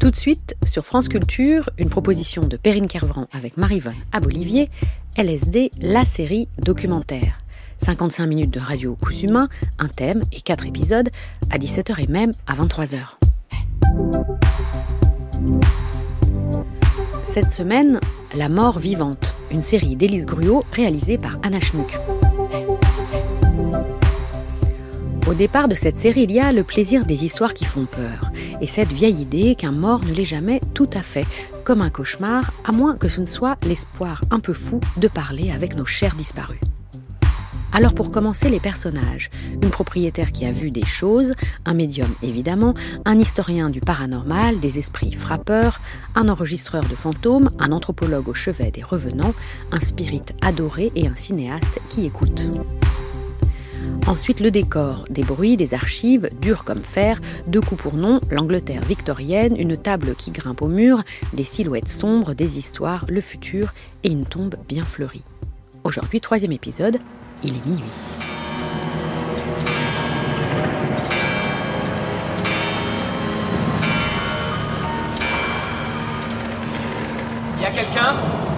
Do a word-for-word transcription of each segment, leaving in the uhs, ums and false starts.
Tout de suite, sur France Culture, une proposition de Perrine Kervran avec Maryvonne Abolivier, L S D, la série documentaire. cinquante-cinq minutes de radio cousu main, un thème et quatre épisodes, à dix-sept heures et même à vingt-trois heures. Cette semaine, La mort vivante, une série d'Élise Gruau réalisée par Anna Schmuck. Au départ de cette série, il y a le plaisir des histoires qui font peur, et cette vieille idée qu'un mort ne l'est jamais tout à fait, comme un cauchemar, à moins que ce ne soit l'espoir un peu fou de parler avec nos chers disparus. Alors pour commencer, les personnages. Une propriétaire qui a vu des choses, un médium évidemment, un historien du paranormal, des esprits frappeurs, un enregistreur de fantômes, un anthropologue au chevet des revenants, un spirit adoré et un cinéaste qui écoute. Ensuite, le décor, des bruits, des archives, durs comme fer, deux coups pour nom, l'Angleterre victorienne, une table qui grimpe au mur, des silhouettes sombres, des histoires, le futur et une tombe bien fleurie. Aujourd'hui, troisième épisode, il est minuit. Y a quelqu'un ?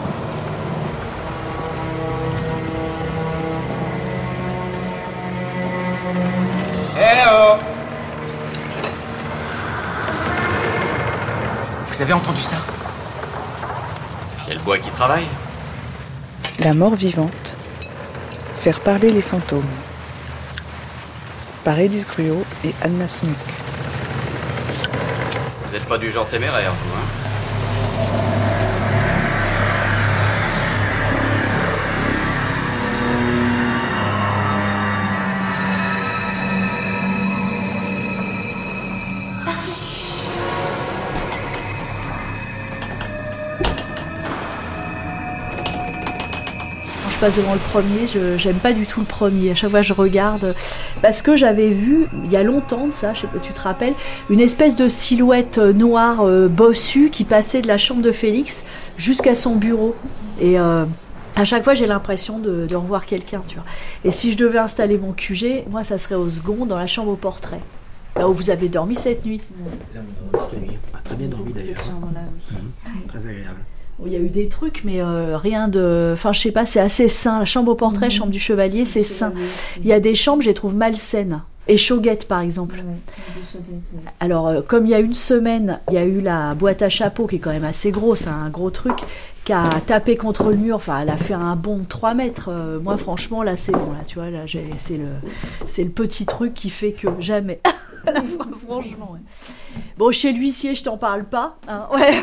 Eh oh ! Vous avez entendu ça ? C'est le bois qui travaille. La mort vivante. Faire parler les fantômes. Par Élise Gruau et Anna Schmuck. Vous n'êtes pas du genre téméraire, vous, hein ? Passe devant le premier, je j'aime pas du tout le premier. À chaque fois je regarde parce que j'avais vu il y a longtemps de ça, je sais pas, tu te rappelles, une espèce de silhouette noire euh, bossue qui passait de la chambre de Félix jusqu'à son bureau. Et euh, à chaque fois j'ai l'impression de, de revoir quelqu'un, tu vois. Et si je devais installer mon Q G, moi ça serait au second dans la chambre au portrait. Là où vous avez dormi cette nuit. Là on a dormi cette nuit. On a très bien dormi d'ailleurs. Mmh. Très agréable. Il y a eu des trucs, mais euh, rien de... Enfin, je sais pas, c'est assez sain. La chambre au portrait, mmh. chambre du chevalier, c'est sain. Il y a des chambres, je les trouve malsaines. Et Choguette, par exemple. Ouais, alors, euh, comme il y a une semaine, il y a eu la boîte à chapeau, qui est quand même assez grosse, hein, un gros truc, qui a tapé contre le mur. Enfin, elle a fait un bond de trois mètres. Euh, moi, franchement, là, c'est bon. Là, tu vois, là, j'ai, c'est, le, c'est le petit truc qui fait que jamais... Franchement, ouais. Bon, chez l'huissier, je t'en parle pas. Hein, ouais.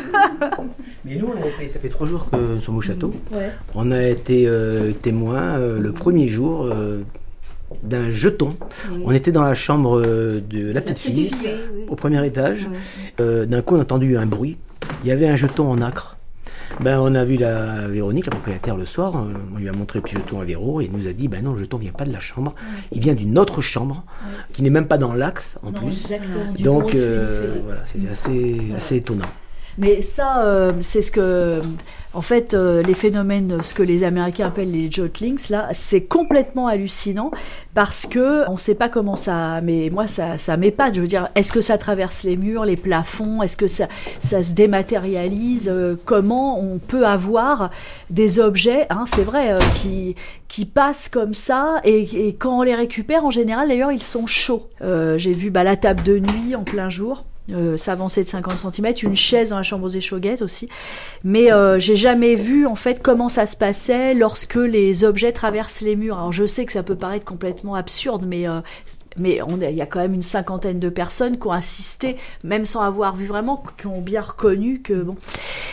Mais nous, on a été, ça fait trois jours que nous sommes au château. Ouais. On a été euh, témoins euh, le premier jour euh, d'un jeton. Oui. On était dans la chambre euh, de la petite la fille, fille oui. au premier étage. Oui. Euh, d'un coup, on a entendu un bruit. Il y avait un jeton en nacre. Ben, on a vu la Véronique, la propriétaire, le soir. On lui a montré le petit jeton à Véro et il nous a dit ben non, le jeton vient pas de la chambre. Ouais. Il vient d'une autre chambre ouais. qui n'est même pas dans l'axe en non, plus. Exactement. Donc euh, voilà, c'est assez, ouais. assez étonnant. Mais ça, euh, c'est ce que, en fait, euh, les phénomènes, ce que les Américains appellent les jotlings, là, c'est complètement hallucinant parce que on ne sait pas comment ça, mais moi, ça, ça m'épate. Je veux dire, est-ce que ça traverse les murs, les plafonds, est-ce que ça, ça se dématérialise euh, comment on peut avoir des objets, hein, c'est vrai, euh, qui, qui passent comme ça et, et quand on les récupère, en général, d'ailleurs, ils sont chauds. Euh, j'ai vu bah, la table de nuit en plein jour. Euh, s'avancer de cinquante centimètres, une chaise dans la chambre aux échauguettes aussi. Mais euh, j'ai jamais vu en fait comment ça se passait lorsque les objets traversent les murs. Alors je sais que ça peut paraître complètement absurde, mais euh, mais il y a quand même une cinquantaine de personnes qui ont assisté, même sans avoir vu vraiment, qui ont bien reconnu que bon.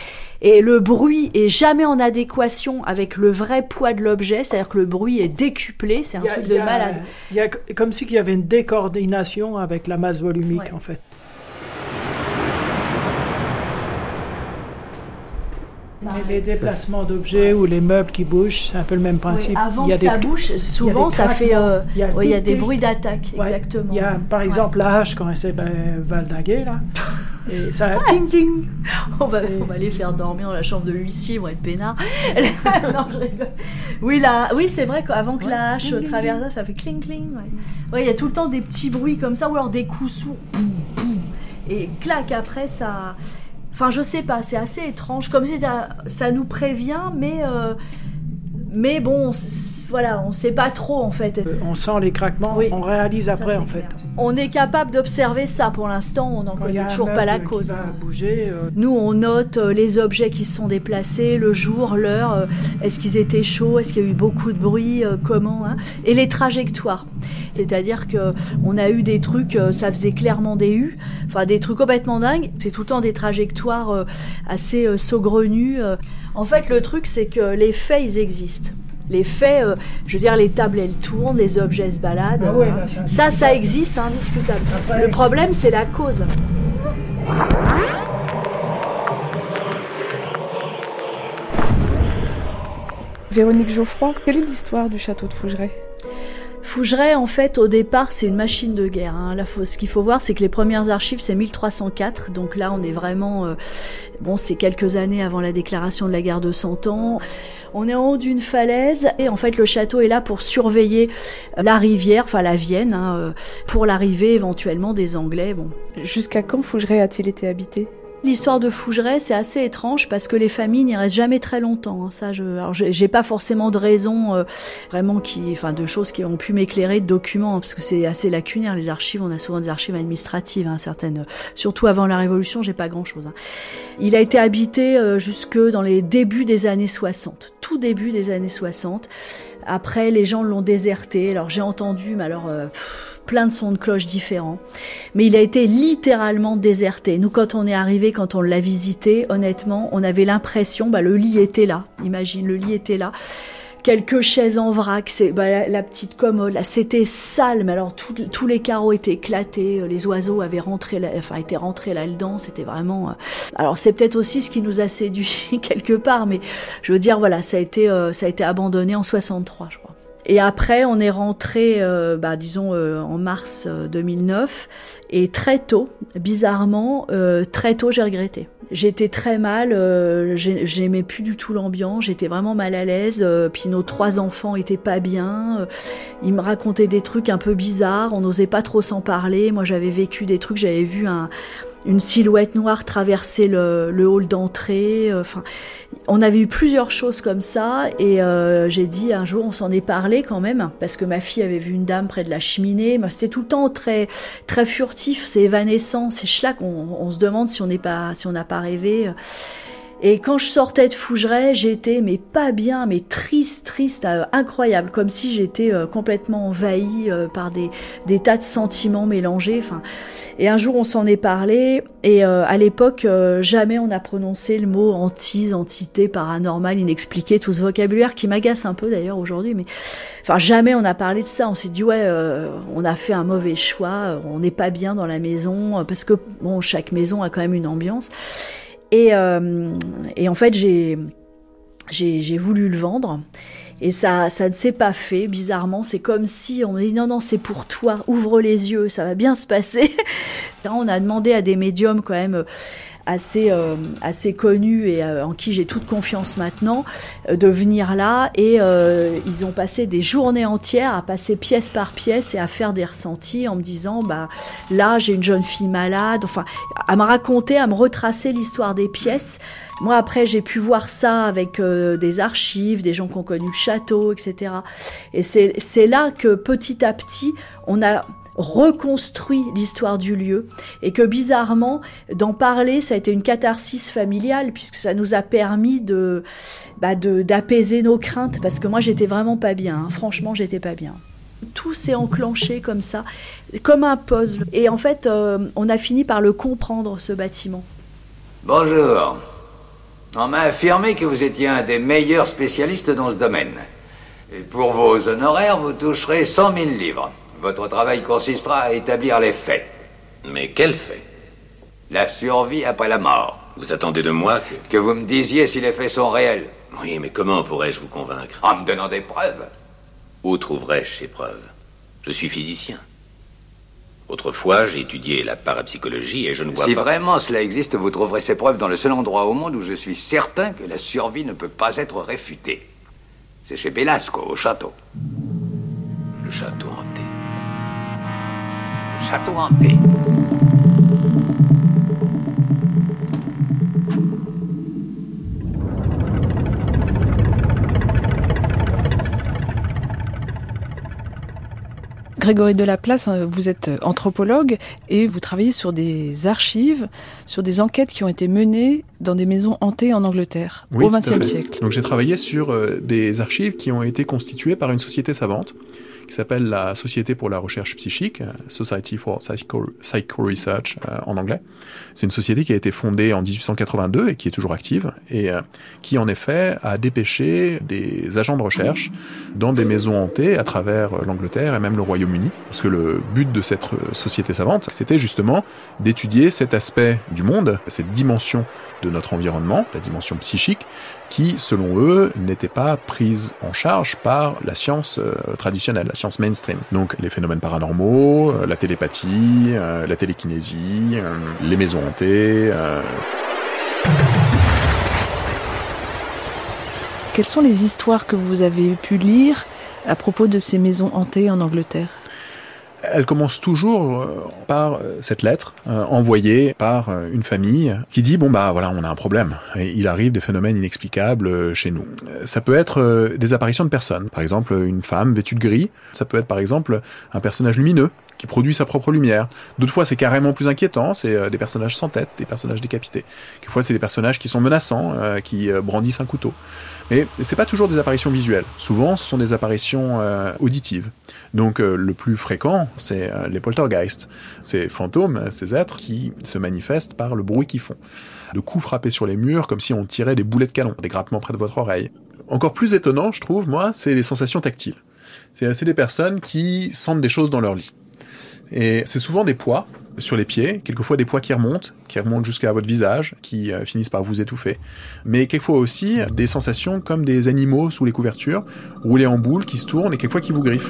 Et le bruit est jamais en adéquation avec le vrai poids de l'objet, c'est-à-dire que le bruit est décuplé, c'est un a, truc de a, malade. Il y a comme si il y avait une décoordination avec la masse volumique ouais. en fait. Et les déplacements d'objets ou les meubles qui bougent, c'est un peu le même principe. Oui, avant il y a que des, ça bouge, souvent ça fait... Euh, il y a, ouais, il y a des bruits d'attaque, ouais, exactement. Il y a par exemple ouais. la hache quand elle s'est ben, valdinguée, là. Et ça ding ding. On va, on va les faire dormir dans la chambre de l'huissier, ils vont être peinards. Non, je rigole. Oui, la, oui, c'est vrai qu'avant que ouais. la hache ding, traverse ça, ça fait cling cling. Ouais. Ouais, il y a tout le temps des petits bruits comme ça, ou alors des coups sourds. Et clac, après ça... Enfin, je sais pas, c'est assez étrange. Comme si ça, ça nous prévient, mais, euh, mais bon, voilà, on sait pas trop en fait. Euh, on sent les craquements, oui. On réalise après ça, en fait. Clair. On est capable d'observer ça pour l'instant, on n'en connaît toujours pas la cause. Bouger, euh... Nous, on note euh, les objets qui se sont déplacés, le jour, l'heure, euh, est-ce qu'ils étaient chauds, est-ce qu'il y a eu beaucoup de bruit, euh, comment, hein, et les trajectoires. C'est-à-dire qu'on a eu des trucs, euh, ça faisait clairement des U, enfin des trucs complètement dingues. C'est tout le temps des trajectoires euh, assez euh, saugrenues. Euh. En fait, le truc, c'est que les faits, ils existent. Les faits, euh, je veux dire, les tables, elles tournent, les objets se baladent. Ah ouais, hein. là, ça, ça, ça existe, c'est indiscutable. Après, le problème, c'est la cause. Véronique Geoffroy, quelle est l'histoire du château de Fougeray ? Fougeray, en fait, au départ, c'est une machine de guerre. Hein. Là, faut, ce qu'il faut voir, c'est que les premières archives, c'est mille trois cent quatre. Donc là, on est vraiment... Euh, bon, c'est quelques années avant la déclaration de la guerre de Cent Ans. On est en haut d'une falaise et en fait, le château est là pour surveiller la rivière, enfin la Vienne, hein, pour l'arrivée éventuellement des Anglais. Bon. Jusqu'à quand Fougeray a-t-il été habité ? L'histoire de Fougeray, c'est assez étrange parce que les familles n'y restent jamais très longtemps. Hein. Ça, je, alors j'ai, j'ai pas forcément de raisons euh, vraiment qui, enfin, de choses qui ont pu m'éclairer, de documents, hein, parce que c'est assez lacunaire. Les archives, on a souvent des archives administratives, hein, certaines. Surtout avant la Révolution, j'ai pas grand-chose. Hein. Il a été habité euh, jusque dans les débuts des années soixante, tout début des années soixante. Après, les gens l'ont déserté. Alors j'ai entendu, mais alors. Euh, pff, plein de sons de cloche différents, mais il a été littéralement déserté. Nous, quand on est arrivé, quand on l'a visité, honnêtement, on avait l'impression, bah, le lit était là, imagine, le lit était là, quelques chaises en vrac, c'est, bah, la, la petite commode, là, c'était sale, mais alors tout, tous les carreaux étaient éclatés, les oiseaux avaient rentré, là, enfin, étaient rentrés là-dedans, c'était vraiment... Euh... Alors c'est peut-être aussi ce qui nous a séduit quelque part, mais je veux dire, voilà, ça a été, euh, ça a été abandonné en soixante-trois, je crois. Et après, on est rentré, euh, bah, disons, euh, en mars euh, deux mille neuf. Et très tôt, bizarrement, euh, très tôt, j'ai regretté. J'étais très mal, euh, j'aimais plus du tout l'ambiance, j'étais vraiment mal à l'aise. Euh, puis nos trois enfants étaient pas bien. Euh, ils me racontaient des trucs un peu bizarres, on n'osait pas trop s'en parler. Moi, j'avais vécu des trucs, j'avais vu un... une silhouette noire traverser le, le hall d'entrée. Enfin, on avait eu plusieurs choses comme ça et euh, j'ai dit un jour, on s'en est parlé quand même parce que ma fille avait vu une dame près de la cheminée. Mais c'était tout le temps très très furtif, c'est évanescent, c'est schlack. On, on se demande si on n'est pas, si on n'a pas rêvé. Et quand je sortais de Fougeray, j'étais mais pas bien, mais triste, triste, euh, incroyable, comme si j'étais euh, complètement envahie euh, par des, des tas de sentiments mélangés. Enfin, et un jour, on s'en est parlé, et euh, à l'époque, euh, jamais on a prononcé le mot hantise, entité, paranormal, inexpliqué, tout ce vocabulaire qui m'agace un peu d'ailleurs aujourd'hui, mais enfin jamais on a parlé de ça. On s'est dit ouais, euh, on a fait un mauvais choix, on n'est pas bien dans la maison, parce que bon, chaque maison a quand même une ambiance. Et, euh, et en fait, j'ai, j'ai, j'ai voulu le vendre. Et ça, ça ne s'est pas fait, bizarrement. C'est comme si on me dit non, non, c'est pour toi, ouvre les yeux, ça va bien se passer. On a demandé à des médiums quand même assez, euh, assez connus et euh, en qui j'ai toute confiance maintenant, euh, de venir là. Et euh, ils ont passé des journées entières à passer pièce par pièce et à faire des ressentis en me disant, bah là, j'ai une jeune fille malade. Enfin, à me raconter, à me retracer l'histoire des pièces. Moi, après, j'ai pu voir ça avec euh, des archives, des gens qui ont connu le château, et cetera. Et c'est, c'est là que petit à petit, on a reconstruit l'histoire du lieu et que bizarrement, d'en parler, ça a été une catharsis familiale puisque ça nous a permis de, bah de, d'apaiser nos craintes parce que moi, j'étais vraiment pas bien. Hein. Franchement, j'étais pas bien. Tout s'est enclenché comme ça, comme un puzzle. Et en fait, euh, on a fini par le comprendre, ce bâtiment. Bonjour. On m'a affirmé que vous étiez un des meilleurs spécialistes dans ce domaine. Et pour vos honoraires, vous toucherez cent mille livres. Votre travail consistera à établir les faits. Mais quels faits? La survie après la mort. Vous attendez de moi que... Que vous me disiez si les faits sont réels. Oui, mais comment pourrais-je vous convaincre? En me donnant des preuves. Où trouverais-je ces preuves? Je suis physicien. Autrefois, j'ai étudié la parapsychologie et je ne vois si pas... Si vraiment cela existe, vous trouverez ces preuves dans le seul endroit au monde où je suis certain que la survie ne peut pas être réfutée. C'est chez Belasco, au château. Le château hanté. Le château hanté. Grégory Delaplace, vous êtes anthropologue et vous travaillez sur des archives, sur des enquêtes qui ont été menées dans des maisons hantées en Angleterre, oui, au vingtième fait. siècle. Donc j'ai travaillé sur euh, des archives qui ont été constituées par une société savante qui s'appelle la Société pour la recherche psychique, Society for Psycho, Psycho Research euh, en anglais. C'est une société qui a été fondée en dix-huit cent quatre-vingt-deux et qui est toujours active et euh, qui en effet a dépêché des agents de recherche dans des maisons hantées à travers l'Angleterre et même le Royaume-Uni. Parce que le but de cette société savante, c'était justement d'étudier cet aspect du monde, cette dimension de notre environnement, la dimension psychique, qui, selon eux, n'était pas prise en charge par la science euh, traditionnelle, la science mainstream. Donc les phénomènes paranormaux, euh, la télépathie, euh, la télékinésie, euh, les maisons hantées. Euh... Quelles sont les histoires que vous avez pu lire à propos de ces maisons hantées en Angleterre ? Elle commence toujours par cette lettre euh, envoyée par une famille qui dit bon bah voilà, on a un problème. Et il arrive des phénomènes inexplicables chez nous. Ça peut être des apparitions de personnes, par exemple une femme vêtue de gris. Ça peut être par exemple un personnage lumineux qui produit sa propre lumière. D'autres fois, c'est carrément plus inquiétant, c'est des personnages sans tête, des personnages décapités. Quelquefois, c'est des personnages qui sont menaçants, euh, qui brandissent un couteau. Mais c'est pas toujours des apparitions visuelles. Souvent, ce sont des apparitions euh, auditives. Donc, euh, le plus fréquent, c'est euh, les poltergeists. Ces fantômes, ces êtres qui se manifestent par le bruit qu'ils font. De coups frappés sur les murs, comme si on tirait des boulets de canon, des grattements près de votre oreille. Encore plus étonnant, je trouve, moi, c'est les sensations tactiles. C'est, c'est des personnes qui sentent des choses dans leur lit. Et c'est souvent des poids sur les pieds, quelquefois des poids qui remontent, qui remontent jusqu'à votre visage, qui euh, finissent par vous étouffer. Mais quelquefois aussi des sensations comme des animaux sous les couvertures, roulés en boule, qui se tournent et quelquefois qui vous griffent.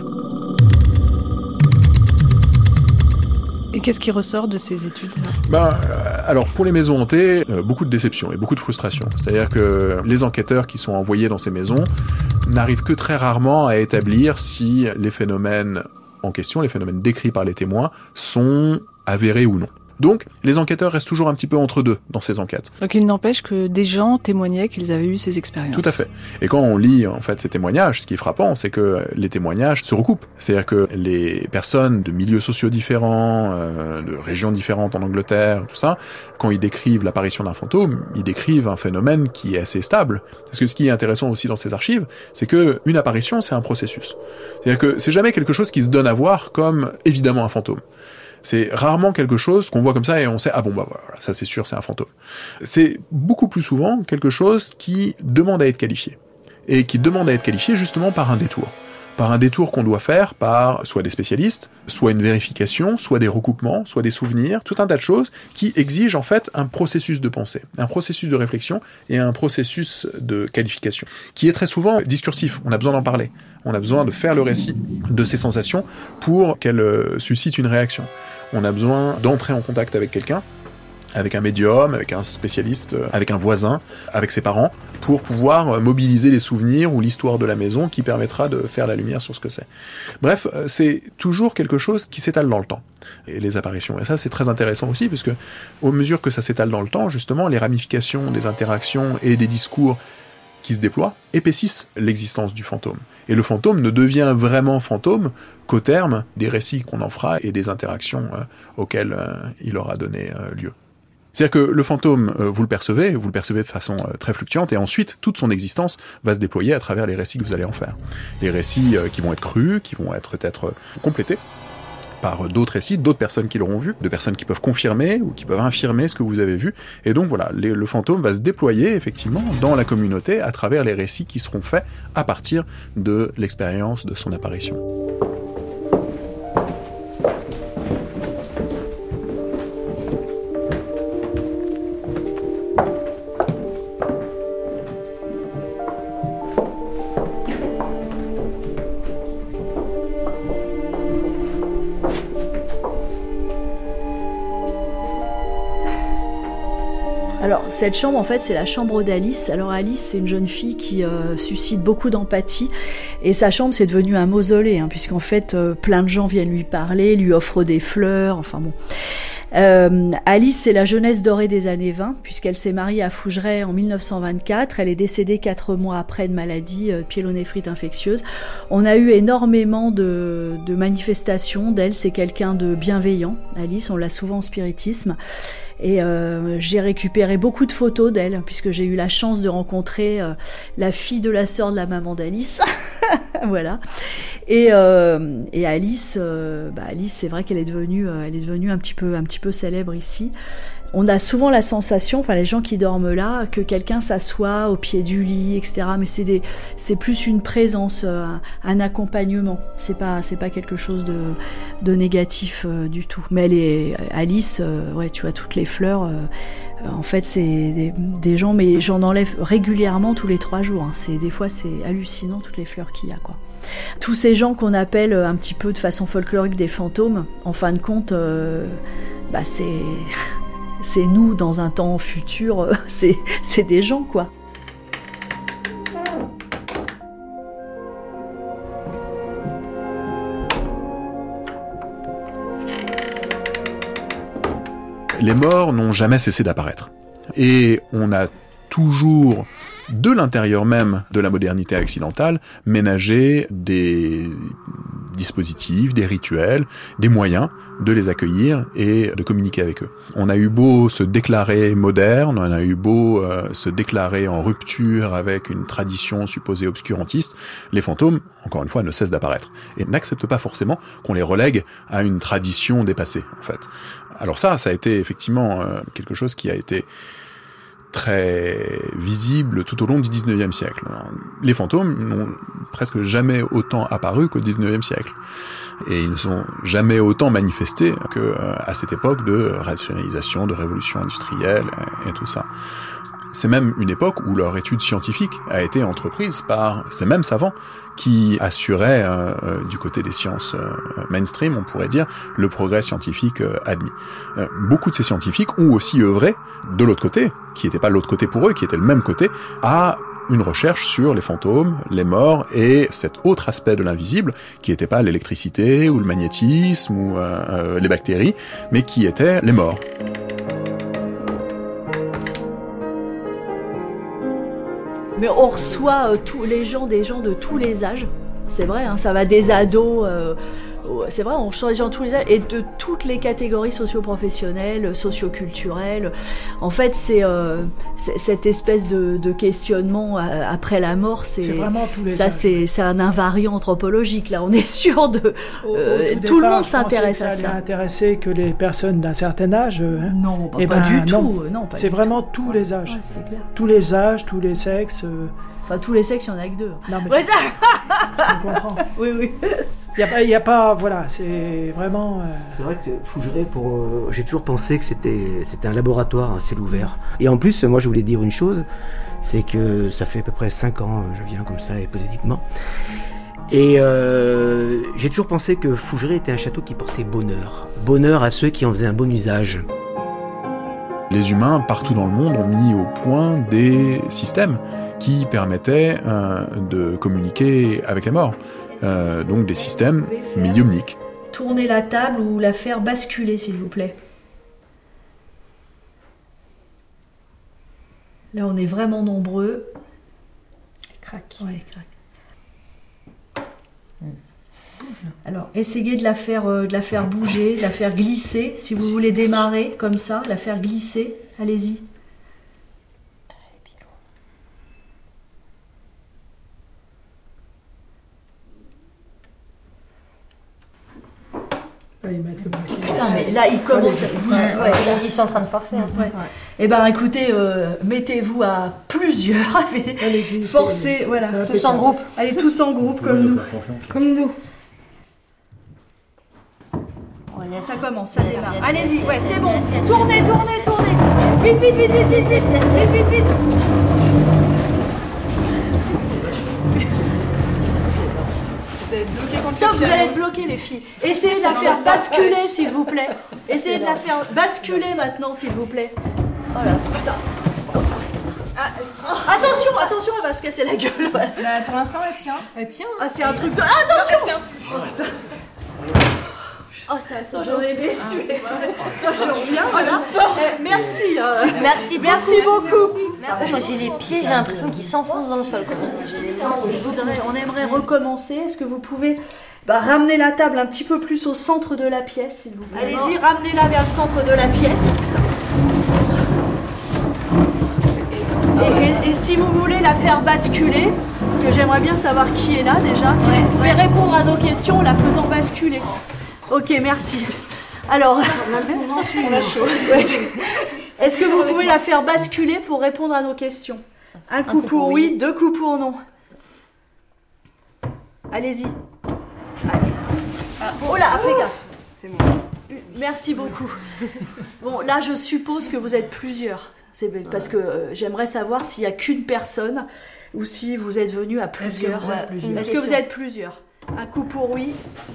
Et qu'est-ce qui ressort de ces études ? Ben, euh, alors pour les maisons hantées, euh, beaucoup de déception et beaucoup de frustration. C'est-à-dire que les enquêteurs qui sont envoyés dans ces maisons n'arrivent que très rarement à établir si les phénomènes en question, les phénomènes décrits par les témoins, sont avérés ou non. Donc, les enquêteurs restent toujours un petit peu entre deux dans ces enquêtes. Donc il n'empêche que des gens témoignaient qu'ils avaient eu ces expériences. Tout à fait. Et quand on lit en fait ces témoignages, ce qui est frappant, c'est que les témoignages se recoupent. C'est-à-dire que les personnes de milieux sociaux différents, euh, de régions différentes en Angleterre, tout ça, quand ils décrivent l'apparition d'un fantôme, ils décrivent un phénomène qui est assez stable. Parce que ce qui est intéressant aussi dans ces archives, c'est que une apparition, c'est un processus. C'est-à-dire que c'est jamais quelque chose qui se donne à voir comme évidemment un fantôme. C'est rarement quelque chose qu'on voit comme ça et on sait « Ah bon, bah voilà, ça c'est sûr, c'est un fantôme ». C'est beaucoup plus souvent quelque chose qui demande à être qualifié. Et qui demande à être qualifié justement par un détour. Par un détour qu'on doit faire par soit des spécialistes, soit une vérification, soit des recoupements, soit des souvenirs, tout un tas de choses qui exigent en fait un processus de pensée, un processus de réflexion et un processus de qualification, qui est très souvent discursif. On a besoin d'en parler. On a besoin de faire le récit de ces sensations pour qu'elles suscitent une réaction. On a besoin d'entrer en contact avec quelqu'un, avec un médium, avec un spécialiste, avec un voisin, avec ses parents, pour pouvoir mobiliser les souvenirs ou l'histoire de la maison qui permettra de faire la lumière sur ce que c'est. Bref, c'est toujours quelque chose qui s'étale dans le temps, et les apparitions. Et ça, c'est très intéressant aussi, puisque au mesure que ça s'étale dans le temps, justement, les ramifications des interactions et des discours qui se déploient épaississent l'existence du fantôme. Et le fantôme ne devient vraiment fantôme qu'au terme des récits qu'on en fera et des interactions euh, auxquelles euh, il aura donné euh, lieu. C'est-à-dire que le fantôme, euh, vous le percevez, vous le percevez de façon euh, très fluctuante, et ensuite, toute son existence va se déployer à travers les récits que vous allez en faire. Les récits euh, qui vont être crus, qui vont être peut-être euh, complétés par d'autres récits, d'autres personnes qui l'auront vu, de personnes qui peuvent confirmer ou qui peuvent infirmer ce que vous avez vu. Et donc voilà, les, le fantôme va se déployer effectivement dans la communauté à travers les récits qui seront faits à partir de l'expérience de son apparition. Alors, cette chambre, en fait, c'est la chambre d'Alice. Alors, Alice, c'est une jeune fille qui euh, suscite beaucoup d'empathie. Et sa chambre, c'est devenu un mausolée, hein, puisqu'en fait, euh, plein de gens viennent lui parler, lui offrent des fleurs, enfin bon. Euh, Alice, c'est la jeunesse dorée des années vingt, puisqu'elle s'est mariée à Fougeray en mille neuf cent vingt-quatre. Elle est décédée quatre mois après de maladie euh, pyélonéphrite infectieuse. On a eu énormément de, de manifestations d'elle. C'est quelqu'un de bienveillant, Alice. On l'a souvent en spiritisme. Et euh, j'ai récupéré beaucoup de photos d'elle, puisque j'ai eu la chance de rencontrer euh, la fille de la sœur de la maman d'Alice. Voilà. Et, euh, et Alice, euh, bah Alice, c'est vrai qu'elle est devenue, euh, elle est devenue un petit peu, un petit peu célèbre ici. On a souvent la sensation, enfin les gens qui dorment là, que quelqu'un s'assoit au pied du lit, et cetera. Mais c'est des, c'est plus une présence, euh, un, un accompagnement. C'est pas, c'est pas quelque chose de, de négatif euh, du tout. Mais elle est, Alice, euh, ouais, tu vois toutes les fleurs. Euh, en fait, c'est des, des gens, mais j'en enlève régulièrement tous les trois jours. Hein. C'est des fois, c'est hallucinant toutes les fleurs qu'il y a, quoi. Tous ces gens qu'on appelle un petit peu de façon folklorique des fantômes, en fin de compte, euh, bah c'est c'est nous dans un temps futur, c'est c'est des gens, quoi. Les morts n'ont jamais cessé d'apparaître. Et on a toujours, de l'intérieur même de la modernité occidentale, ménagé des dispositifs, des rituels, des moyens de les accueillir et de communiquer avec eux. On a eu beau se déclarer moderne, on a eu beau euh, se déclarer en rupture avec une tradition supposée obscurantiste, les fantômes, encore une fois, ne cessent d'apparaître et n'acceptent pas forcément qu'on les relègue à une tradition dépassée, en fait. Alors ça, ça a été effectivement euh, quelque chose qui a été très visible tout au long du dix-neuvième siècle. Les fantômes n'ont presque jamais autant apparu qu'au dix-neuvième siècle. Et ils ne sont jamais autant manifestés qu'à cette époque de rationalisation, de révolution industrielle et tout ça. C'est même une époque où leur étude scientifique a été entreprise par ces mêmes savants qui assuraient, euh, euh, du côté des sciences euh, mainstream, on pourrait dire, le progrès scientifique euh, admis. Euh, beaucoup de ces scientifiques ont aussi œuvré de l'autre côté, qui n'était pas l'autre côté pour eux, qui était le même côté, à une recherche sur les fantômes, les morts et cet autre aspect de l'invisible, qui n'était pas l'électricité ou le magnétisme ou euh, euh, les bactéries, mais qui était les morts. Mais on reçoit euh, tous les gens, des gens de tous les âges. C'est vrai, hein, ça va des ados, euh, c'est vrai, on reçoit des gens de tous les âges et de toutes les catégories socio-professionnelles, socio-culturelles. En fait, c'est, euh, c'est cette espèce de, de questionnement euh, après la mort. C'est, c'est vraiment tous les ça, âges. c'est, c'est un invariant anthropologique. Là, on est sûr de. Euh, au, au tout départ, le monde s'intéresse à ça. Ça allait intéresser que les personnes d'un certain âge. Hein. Non, bah, eh pas ben, du non. tout. Non, pas c'est du vraiment tout. tous les âges. Ouais, c'est clair. Tous les âges, tous les sexes. Euh... Enfin, tous les sexes, il n'y en a que deux. Non, mais ouais, je... ça... je comprends. Oui, oui. Il n'y a, y a pas, voilà, c'est vraiment... Euh... C'est vrai que Fougeray, pour, euh, j'ai toujours pensé que c'était, c'était un laboratoire à ciel ouvert. Et en plus, moi, je voulais dire une chose, c'est que ça fait à peu près cinq ans, je viens comme ça, hypothétiquement. Et euh, j'ai toujours pensé que Fougeray était un château qui portait bonheur. Bonheur à ceux qui en faisaient un bon usage. Les humains, partout dans le monde, ont mis au point des systèmes qui permettaient euh, de communiquer avec les morts. Euh, donc des systèmes médiumniques. Tournez la table ou la faire basculer, s'il vous plaît. Là, on est vraiment nombreux. Crac. Ouais, crac. Alors, essayez de la faire, euh, de la faire bouger, de la faire glisser. Si vous voulez démarrer comme ça, la faire glisser, allez-y. Putain, mais là, ils commencent. Vous, ouais, ouais, ouais, là. ils sont en train de forcer. Hein. Ouais. Ouais. Eh ben, écoutez, euh, mettez-vous à plusieurs, allez, forcez, voilà, tous en groupe. Allez, tous en groupe, comme nous, comme nous. Ça commence, ça démarre. Allez-y, ouais, c'est bon. Tournez, tournez, tournez. Vite, vite, vite, vite, vite, vite, vite, vite, vite. Stop, vous allez être bloqués, les filles. Essayez de la faire basculer, s'il vous plaît. Essayez de la faire basculer maintenant, s'il vous plaît. Oh là. Ah, attention, attention, elle va se casser la gueule. Voilà. Bah, pour l'instant, elle tient. Elle tient. Ah, c'est un truc de. Ah, attention. Non, elle tient plus. Oh, c'est un truc. J'en ai déçu. Moi, je reviens, voilà. Eh, merci. euh, Merci, Merci beaucoup. Merci. Moi, j'ai les pieds, j'ai l'impression qu'ils s'enfoncent dans le sol. Je voudrais- on aimerait recommencer. Est-ce que vous pouvez bah, ramener la table un petit peu plus au centre de la pièce, s'il vous plaît. Allez-y, ramenez-la vers le centre de la pièce. Et, et- et si vous voulez la faire basculer, parce que j'aimerais bien savoir qui est là déjà, si Ouais, vous pouvez ouais. répondre à nos questions en la faisant basculer. Ok, merci. Alors, on a chaud. Ouais. Est-ce que vous pouvez la faire basculer pour répondre à nos questions? Un coup pour oui, deux coups pour non. Allez-y. Allez. Oh là, fais gaffe. C'est moi. Merci beaucoup. Bon, là, je suppose que vous êtes plusieurs. C'est parce que euh, j'aimerais savoir s'il n'y a qu'une personne ou si vous êtes venus à plusieurs. vous êtes plusieurs Est-ce que vous êtes plusieurs? Un coup pour oui.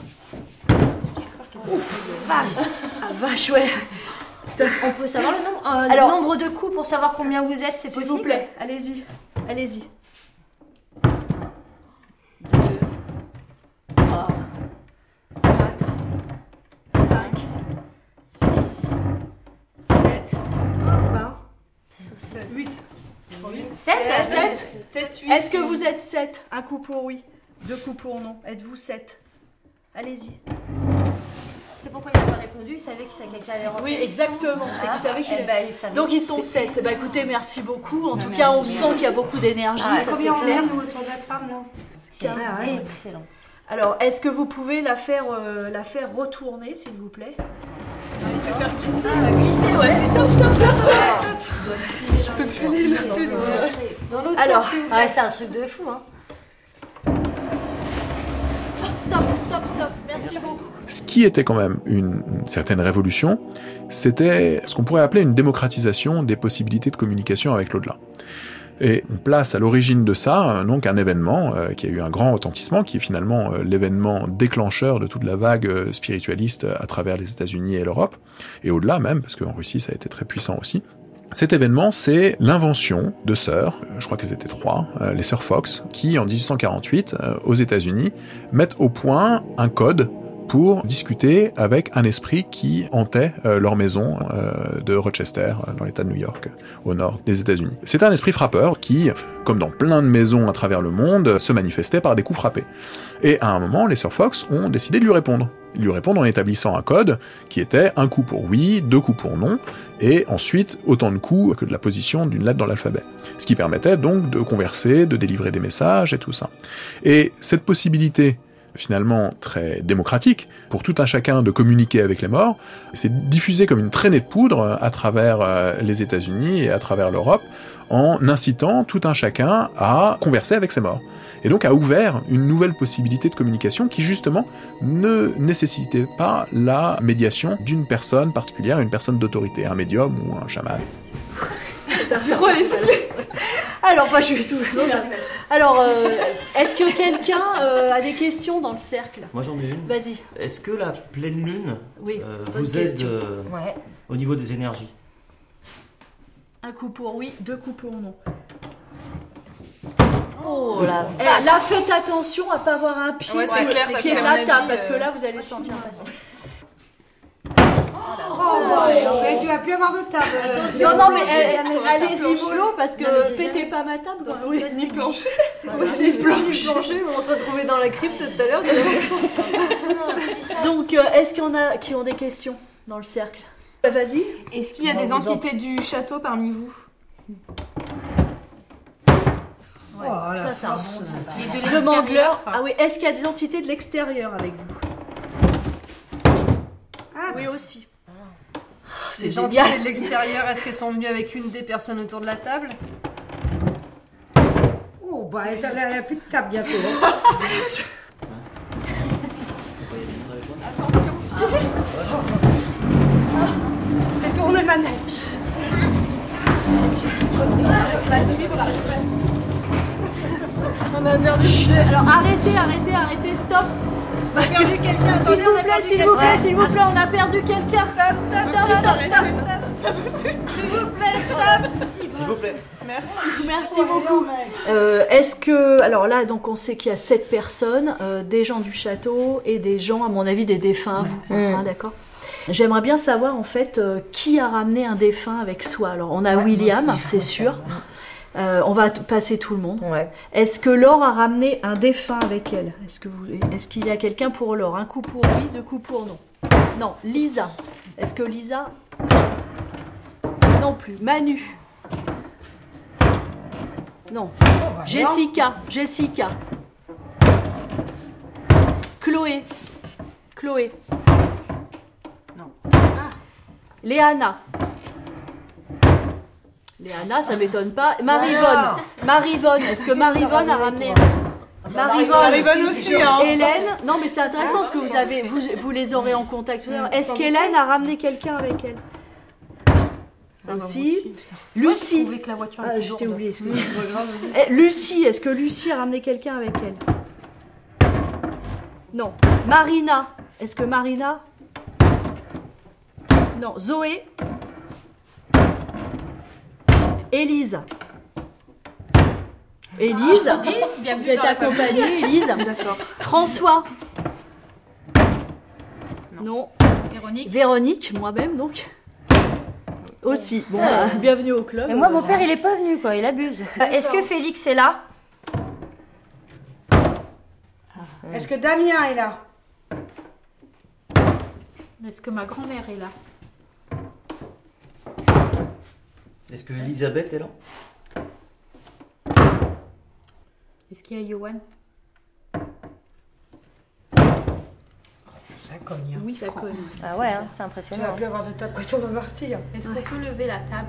Vache. Ah, vache, ouais. On peut savoir le nombre, euh, Alors- le nombre de coups pour savoir combien vous êtes, c'est S'il possible? vous plaît, allez-y. Allez-y. Oh. cinq, six, sept, huit. sept? sept. Est-ce que vous êtes sept? Un coup pour oui, deux coups pour non. Êtes-vous sept? Allez-y. C'est pourquoi il n'a pas répondu, il savait que ça quelqu'un allait rentrer. Oui, exactement. C'est qu'ils savaient qu'il- Eh ben, il savait. Donc ils sont sept. Bah écoutez, merci beaucoup. En tout cas, on sent qu'il y a beaucoup d'énergie, Ah ouais. ça c'est Combien on clair. est, nous, autour de la table, là? quinze. Ah ouais. Excellent. Alors, est-ce que vous pouvez la faire, euh, la faire retourner, s'il vous plaît? Glisser, ouais. Stop, stop, stop, stop. Je peux plus aller le plus loin. Dans l'autre Alors, sens, s'il vous plaît. Ouais, c'est un truc de fou, hein. stop, stop, stop. Merci beaucoup. Ce qui était quand même une, une certaine révolution, c'était ce qu'on pourrait appeler une démocratisation des possibilités de communication avec l'au-delà. Et on place à l'origine de ça euh, donc un événement euh, qui a eu un grand retentissement, qui est finalement euh, l'événement déclencheur de toute la vague euh, spiritualiste à travers les États-Unis et l'Europe, et au-delà même, parce qu'en Russie ça a été très puissant aussi. Cet événement, c'est l'invention de sœurs, euh, je crois qu'elles étaient trois, euh, les sœurs Fox, qui en dix-huit cent quarante-huit, euh, aux États-Unis, mettent au point un code pour discuter avec un esprit qui hantait euh, leur maison euh, de Rochester, euh, dans l'État de New York, au nord des États-Unis. C'est un esprit frappeur qui, comme dans plein de maisons à travers le monde, se manifestait par des coups frappés. Et à un moment, les sœurs Fox ont décidé de lui répondre. Ils lui répondent en établissant un code qui était un coup pour oui, deux coups pour non, et ensuite autant de coups que de la position d'une lettre dans l'alphabet. Ce qui permettait donc de converser, de délivrer des messages et tout ça. Et cette possibilité, finalement très démocratique, pour tout un chacun de communiquer avec les morts, c'est diffusé comme une traînée de poudre à travers les États-Unis et à travers l'Europe, en incitant tout un chacun à converser avec ses morts. Et donc a ouvert une nouvelle possibilité de communication qui justement ne nécessitait pas la médiation d'une personne particulière, une personne d'autorité, un médium ou un chaman. Alors, enfin, je vais souffler. Alors, euh, est-ce que quelqu'un euh, a des questions dans le cercle? Moi j'en ai une. Vas-y. Est-ce que la pleine lune Oui, euh, bonne vous aide question. euh, Ouais. au niveau des énergies? Un coup pour oui, deux coups pour non. Oh la Eh, vache. là, faites attention à pas avoir un pied Ouais, sur c'est le clair, parce pied de qu'à la mon table, avis, parce que euh, là, vous allez le sentir passer. Oh, ouais, tu vas plus avoir de table. Non, non, mais j'ai eh, jamais vu allez-y ça. mollo, parce que Non, mais j'ai pétez jamais- pas ma table. quoi. Donc, Oui. Ni plancher. Voilà. Ni plancher. Ni plancher, on se retrouvait dans la crypte tout à l'heure. Donc, euh, est-ce qu'il y en a qui ont des questions dans le cercle? Bah, vas-y. Est-ce qu'il y a Non, des vous en- entités du château parmi vous? Ouais, ça, c'est un bon type. Et de Demande-leur. l'extérieur? Ah oui, est-ce qu'il y a des entités de l'extérieur avec vous? Ah, Oui, aussi. c'est C'est entités génial. de l'extérieur, est-ce qu'elles sont venues avec une des personnes autour de la table? Oh, bah, elle n'a plus de table bientôt. Attention, pied. C'est tourner manège. On a perdu. Alors arrêtez, arrêtez, arrêtez, stop. On a perdu quelqu'un. S'il Attendez, vous on a plaît, perdu s'il vous plaît, quelqu'un. s'il vous plaît, on a perdu quelqu'un. Stop, stop, Stop, stop, stop, stop, stop. stop. S'il vous plaît, stop. S'il vous plaît. Merci. Merci beaucoup. Euh, est-ce que... Alors là, donc on sait qu'il y a sept personnes, euh, des gens du château et des gens, à mon avis, des défunts à vous. Mmh. Hein, d'accord ? J'aimerais bien savoir, en fait, euh, qui a ramené un défunt avec soi. Alors, on a ouais, William, aussi, c'est sûr. Euh, on va t- passer tout le monde. Ouais. Est-ce que Laure a ramené un défunt avec elle ? Est-ce que vous... Est-ce qu'il y a quelqu'un pour Laure ? Un coup pour oui, deux coups pour non. Non, Lisa. Est-ce que Lisa... Non plus. Manu. Non. Oh, bah, Jessica. Non. Jessica. Chloé. Chloé. Non. Ah. Léana. Léana, ça m'étonne pas. Marivonne. Marivonne. Est-ce que Marivonne a ramené... Marivonne, Marivonne aussi, hein. Hélène. Non, mais c'est intéressant parce que vous avez, vous, vous les aurez en contact. Est-ce qu'Hélène a ramené quelqu'un avec elle ? Aussi. Lucie. Que la voiture ah, je t'ai oublié. Excuse-moi. Eh, Lucie. Est-ce que Lucie a ramené quelqu'un avec elle ? Non. Marina. Est-ce que Marina ? Non. Zoé. Élise. Élise, ah, vous êtes accompagnée, Élise. D'accord. François. Non. non. Véronique. Véronique, moi-même donc. Aussi. Bon, bah, bienvenue au club. Mais moi, mon père, il est pas venu, quoi. Il abuse. Est-ce que Félix est là ? Est-ce que Damien est là ? Est-ce que ma grand-mère est là ? Est-ce que Elisabeth est là ? Est-ce qu'il y a Yoann ? Ça cogne. Hein. Oui, ça cogne. Ah ouais, hein, c'est Tu impressionnant. vas plus avoir de table quand on va partir. Est-ce qu'on peut lever la table ?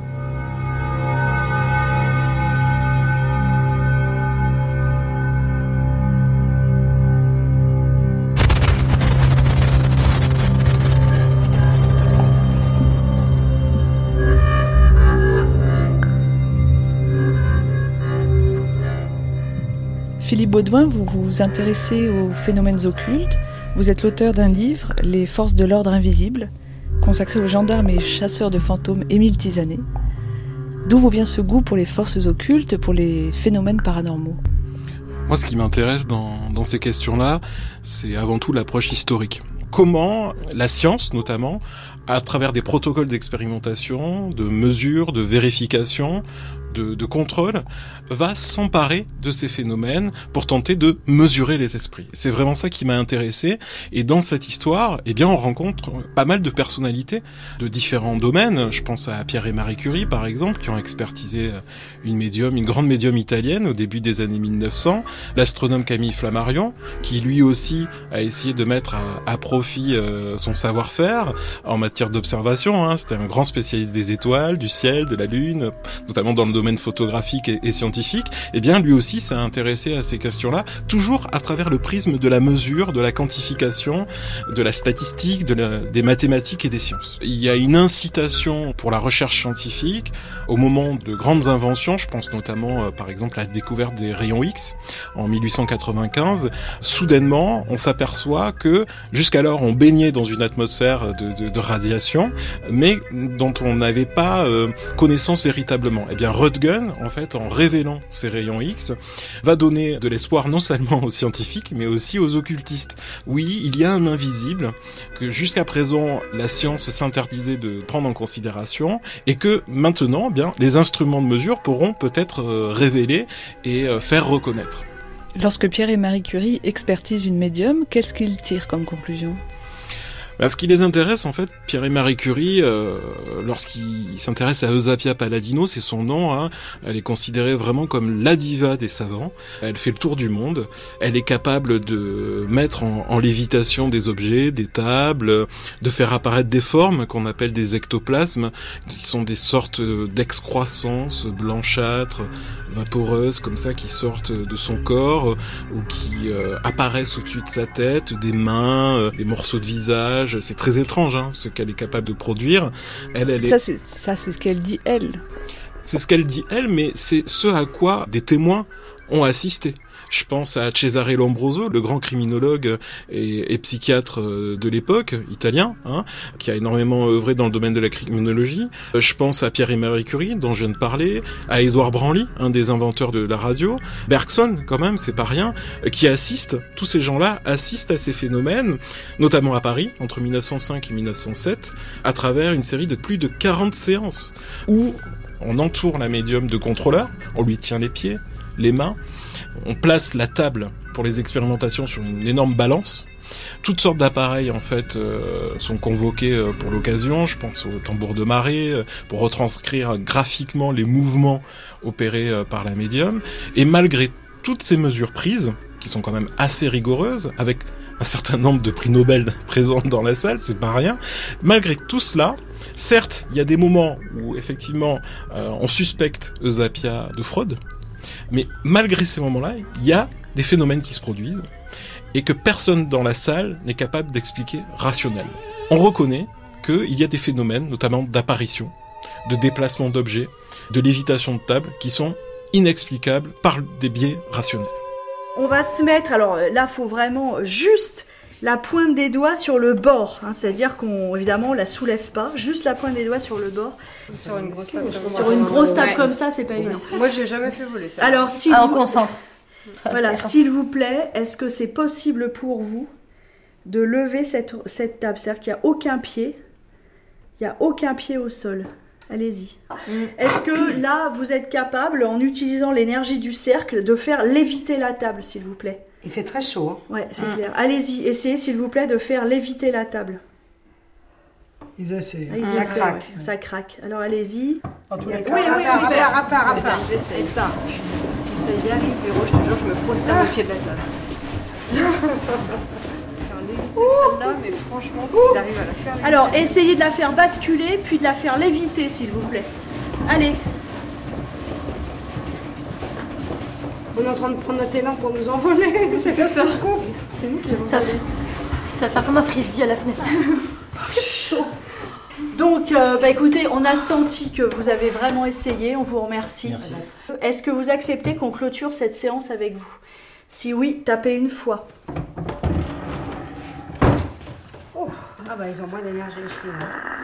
Philippe Baudouin, vous vous intéressez aux phénomènes occultes. Vous êtes l'auteur d'un livre, Les forces de l'ordre invisible, consacré au gendarme et chasseur de fantômes Émile Tisanet. D'où vous vient ce goût pour les forces occultes, pour les phénomènes paranormaux ? Moi, ce qui m'intéresse dans, dans ces questions-là, c'est avant tout l'approche historique. Comment la science, notamment, à travers des protocoles d'expérimentation, de mesures, de vérification, de, de contrôle, va s'emparer de ces phénomènes pour tenter de mesurer les esprits. C'est vraiment ça qui m'a intéressé. Et dans cette histoire, eh bien, on rencontre pas mal de personnalités de différents domaines. Je pense à Pierre et Marie Curie, par exemple, qui ont expertisé une médium, une grande médium italienne au début des années mille neuf cents. L'astronome Camille Flammarion, qui lui aussi a essayé de mettre à, à profit euh, son savoir-faire en matière d'observation. Hein. C'était un grand spécialiste des étoiles, du ciel, de la lune, notamment dans le domaine photographique et, et scientifique. Eh bien, lui aussi s'est intéressé à ces questions-là, toujours à travers le prisme de la mesure, de la quantification, de la statistique, de la, des mathématiques et des sciences. Il y a une incitation pour la recherche scientifique au moment de grandes inventions. Je pense notamment, euh, par exemple, à la découverte des rayons X en mille huit cent quatre-vingt-quinze. Soudainement, on s'aperçoit que jusqu'alors, on baignait dans une atmosphère de, de, de radiation, mais dont on n'avait pas euh, connaissance véritablement. Eh bien, Röntgen, en fait, en révélant ces rayons X, va donner de l'espoir non seulement aux scientifiques, mais aussi aux occultistes. Oui, il y a un invisible que jusqu'à présent, la science s'interdisait de prendre en considération, et que maintenant, eh bien, les instruments de mesure pourront peut-être euh, révéler et euh, faire reconnaître. Lorsque Pierre et Marie Curie expertisent une médium, qu'est-ce qu'ils tirent comme conclusion ? Bah, ce qui les intéresse, en fait, Pierre et Marie Curie, euh, lorsqu'ils s'intéressent à Eusapia Palladino, c'est son nom, hein, elle est considérée vraiment comme la diva des savants. Elle fait le tour du monde. Elle est capable de mettre en, en lévitation des objets, des tables, de faire apparaître des formes qu'on appelle des ectoplasmes, qui sont des sortes d'excroissances blanchâtres, vaporeuses, comme ça, qui sortent de son corps, ou qui euh, apparaissent au-dessus de sa tête, des mains, euh, des morceaux de visage. C'est très étrange, hein, ce qu'elle est capable de produire. Elle, elle est... Ça, c'est, ça, c'est ce qu'elle dit, elle. C'est ce qu'elle dit, elle, mais c'est ce à quoi des témoins ont assisté. Je pense à Cesare Lombroso, le grand criminologue et, et psychiatre de l'époque, italien, hein, qui a énormément œuvré dans le domaine de la criminologie. Je pense à Pierre-Marie Curie, dont je viens de parler, à Édouard Branly, un des inventeurs de la radio, Bergson, quand même, c'est pas rien, qui assiste, tous ces gens-là assistent à ces phénomènes, notamment à Paris, entre mille neuf cent cinq et mille neuf cent sept, à travers une série de plus de quarante séances, où on entoure la médium de contrôleurs, on lui tient les pieds, les mains, on place la table pour les expérimentations sur une énorme balance. Toutes sortes d'appareils en fait euh, sont convoqués euh, pour l'occasion. Je pense au tambour de marée euh, pour retranscrire graphiquement les mouvements opérés euh, par la médium. Et malgré toutes ces mesures prises, qui sont quand même assez rigoureuses, avec un certain nombre de prix Nobel présents dans la salle, c'est pas rien. Malgré tout cela, certes, il y a des moments où effectivement euh, on suspecte Eusapia de fraude, mais malgré ces moments-là, il y a des phénomènes qui se produisent et que personne dans la salle n'est capable d'expliquer rationnellement. On reconnaît qu'il y a des phénomènes, notamment d'apparition, de déplacement d'objets, de lévitation de table, qui sont inexplicables par des biais rationnels. On va se mettre, alors là, il faut vraiment juste la pointe des doigts sur le bord, hein, c'est-à-dire qu'on, évidemment, on la soulève pas, juste la pointe des doigts sur le bord. Sur une grosse table comme ça. Sur une grosse table Ouais. comme ça, c'est pas évident. Moi, j'ai jamais fait voler ça. Alors, s'il Ah, on vous... concentre. Voilà, s'il vous plaît, est-ce que c'est possible pour vous de lever cette, cette table? C'est-à-dire qu'il n'y a aucun pied, il n'y a aucun pied au sol. Allez-y. Mm. Est-ce que là, vous êtes capable, en utilisant l'énergie du cercle, de faire léviter la table, s'il vous plaît? Il fait très chaud. Hein. Ouais, c'est mm. clair. Allez-y, essayez, s'il vous plaît, de faire léviter la table. Ils essaient. Ah, ils ça essaient, craque. ouais. Ça craque. Alors, allez-y. En tout cas, Oui, oui, oui, oui, oui, à rapport, à C'est bien, rapport. ils essayent. Si ça y arrive, Véro, je te jure, je me prosterne au pied de la table. Faire léviter celle-là, mais franchement, s'ils arrivent à la faire léviter... Alors, essayez de la faire basculer, puis de la faire léviter, s'il vous plaît. Allez. On est en train de prendre notre élan pour nous envoler. C'est C'est ça. Coup. C'est nous qui avons Ça, volé. ça va faire comme un frisbee à la fenêtre. Chaud. Donc, euh, bah, écoutez, on a senti que vous avez vraiment essayé. On vous remercie. Merci. Est-ce que vous acceptez qu'on clôture cette séance avec vous? Si oui, tapez une fois. Oh. Ah bah ils ont moins d'énergie aussi. Là.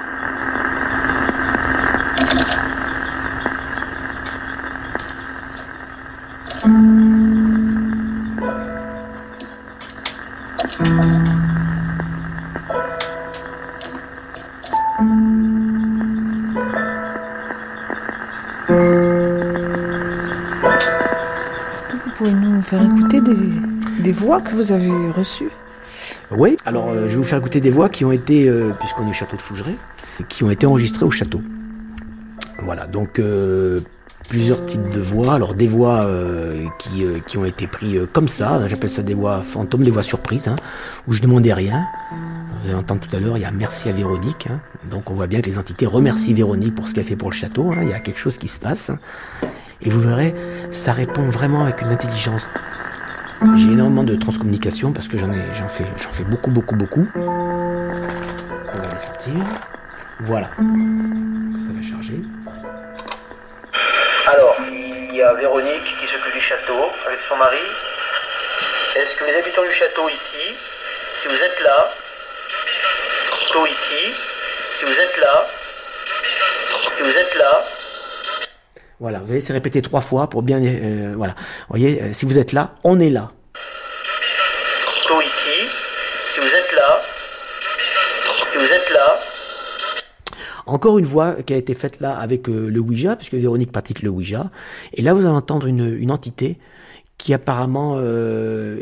Est-ce que vous pourriez nous faire écouter des, des voix que vous avez reçues? Oui, alors euh, je vais vous faire écouter des voix qui ont été, euh, puisqu'on est au château de Fougeray, qui ont été enregistrées au château. Voilà, donc euh, plusieurs types de voix. Alors des voix euh, qui, euh, qui ont été prises euh, comme ça, j'appelle ça des voix fantômes, des voix surprises, hein, où je demandais rien. Vous allez entendre tout à l'heure, il y a merci à Véronique. Hein, donc on voit bien que les entités remercient Véronique pour ce qu'elle fait pour le château. Hein, il y a quelque chose qui se passe. Et vous verrez, ça répond vraiment avec une intelligence. J'ai énormément de transcommunication parce que j'en ai, j'en fais, j'en fais beaucoup, beaucoup, beaucoup. On va les sortir. Voilà. Ça va charger. Alors, il y a Véronique qui s'occupe du château avec son mari. Est-ce que les habitants du château ici, si vous êtes là, château ici, si vous êtes là, si vous êtes là. Voilà, vous voyez, c'est répété trois fois pour bien... Euh, voilà. Vous voyez, euh, si vous êtes là, on est là. Château ici, si vous êtes là, si vous êtes là. Encore une voix qui a été faite là avec euh, le Ouija, puisque Véronique pratique le Ouija. Et là, vous allez entendre une, une entité qui apparemment euh,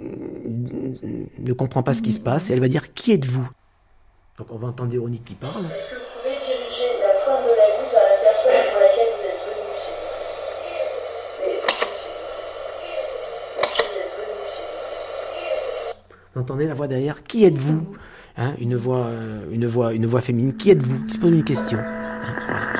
ne comprend pas ce qui se passe. Et elle va dire « Qui êtes-vous » Donc on va entendre Véronique qui parle. Est-ce que vous pouvez diriger la pointe de la vue vers la personne pour laquelle vous êtes venu chez vous? Merci d'être venu chez vous. Vous entendez la voix derrière « Qui êtes-vous » Hein, une voix, euh, une voix, une voix féminine. Qui êtes-vous? Qui se pose une question. Hein,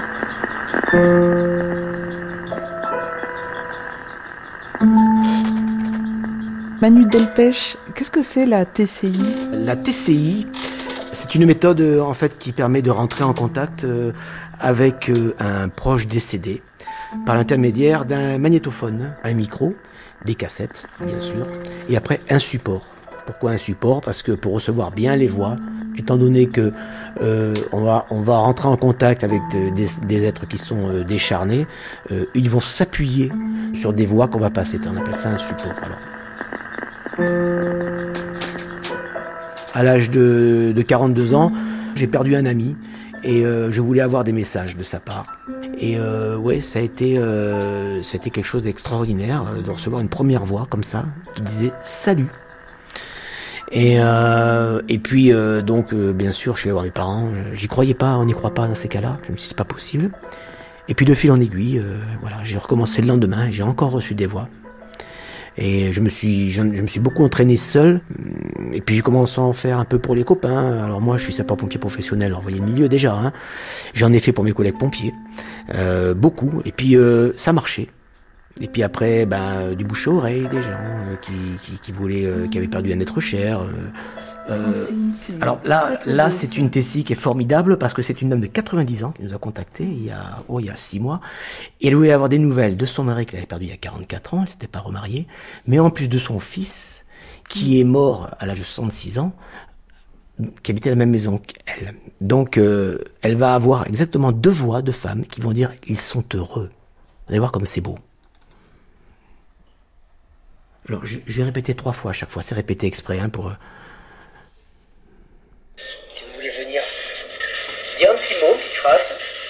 voilà. Manu Delpech, qu'est-ce que c'est la T C I? La T C I, c'est une méthode euh, en fait qui permet de rentrer en contact euh, avec euh, un proche décédé par l'intermédiaire d'un magnétophone, un micro, des cassettes, bien sûr, et après un support. Pourquoi un support ? Parce que pour recevoir bien les voix, étant donné que euh, on va on va rentrer en contact avec de, des, des êtres qui sont euh, décharnés, euh, ils vont s'appuyer sur des voix qu'on va passer. On appelle ça un support. Alors, à l'âge de, de quarante-deux ans, j'ai perdu un ami et euh, je voulais avoir des messages de sa part. Et euh, ouais, ça a été euh, ça a été quelque chose d'extraordinaire euh, de recevoir une première voix comme ça qui disait salut. Et euh, et puis euh, donc euh, bien sûr, je suis allé voir mes parents. Euh, j'y croyais pas, on n'y croit pas dans ces cas-là. Je me suis dit c'est pas possible. Et puis de fil en aiguille, euh, voilà, j'ai recommencé le lendemain. Et j'ai encore reçu des voix. Et je me suis je, je me suis beaucoup entraîné seul. Et puis j'ai commencé à en faire un peu pour les copains. Alors moi, je suis sapeur-pompier professionnel. Alors vous voyez le milieu déjà. Hein. J'en ai fait pour mes collègues pompiers, euh, beaucoup. Et puis euh, ça marchait. Et puis après, ben, du bouche à oreille, des gens euh, qui, qui, qui voulaient, euh, qui avaient perdu un être cher. Euh, euh, alors là, là, c'est une Tessie qui est formidable parce que c'est une dame de quatre-vingt-dix ans qui nous a contactés il y a, oh, il y a six mois. Et elle voulait avoir des nouvelles de son mari qu'elle avait perdu il y a quarante-quatre ans. Elle s'était pas remariée, mais en plus de son fils qui est mort à l'âge de soixante-six ans, qui habitait la même maison qu'elle. Donc, euh, elle va avoir exactement deux voix de femmes qui vont dire ils sont heureux. Vous allez voir comme c'est beau. Alors, j'ai répété trois fois à chaque fois. C'est répété exprès, hein, pour... Si vous voulez venir, dire un petit mot, petite phrase.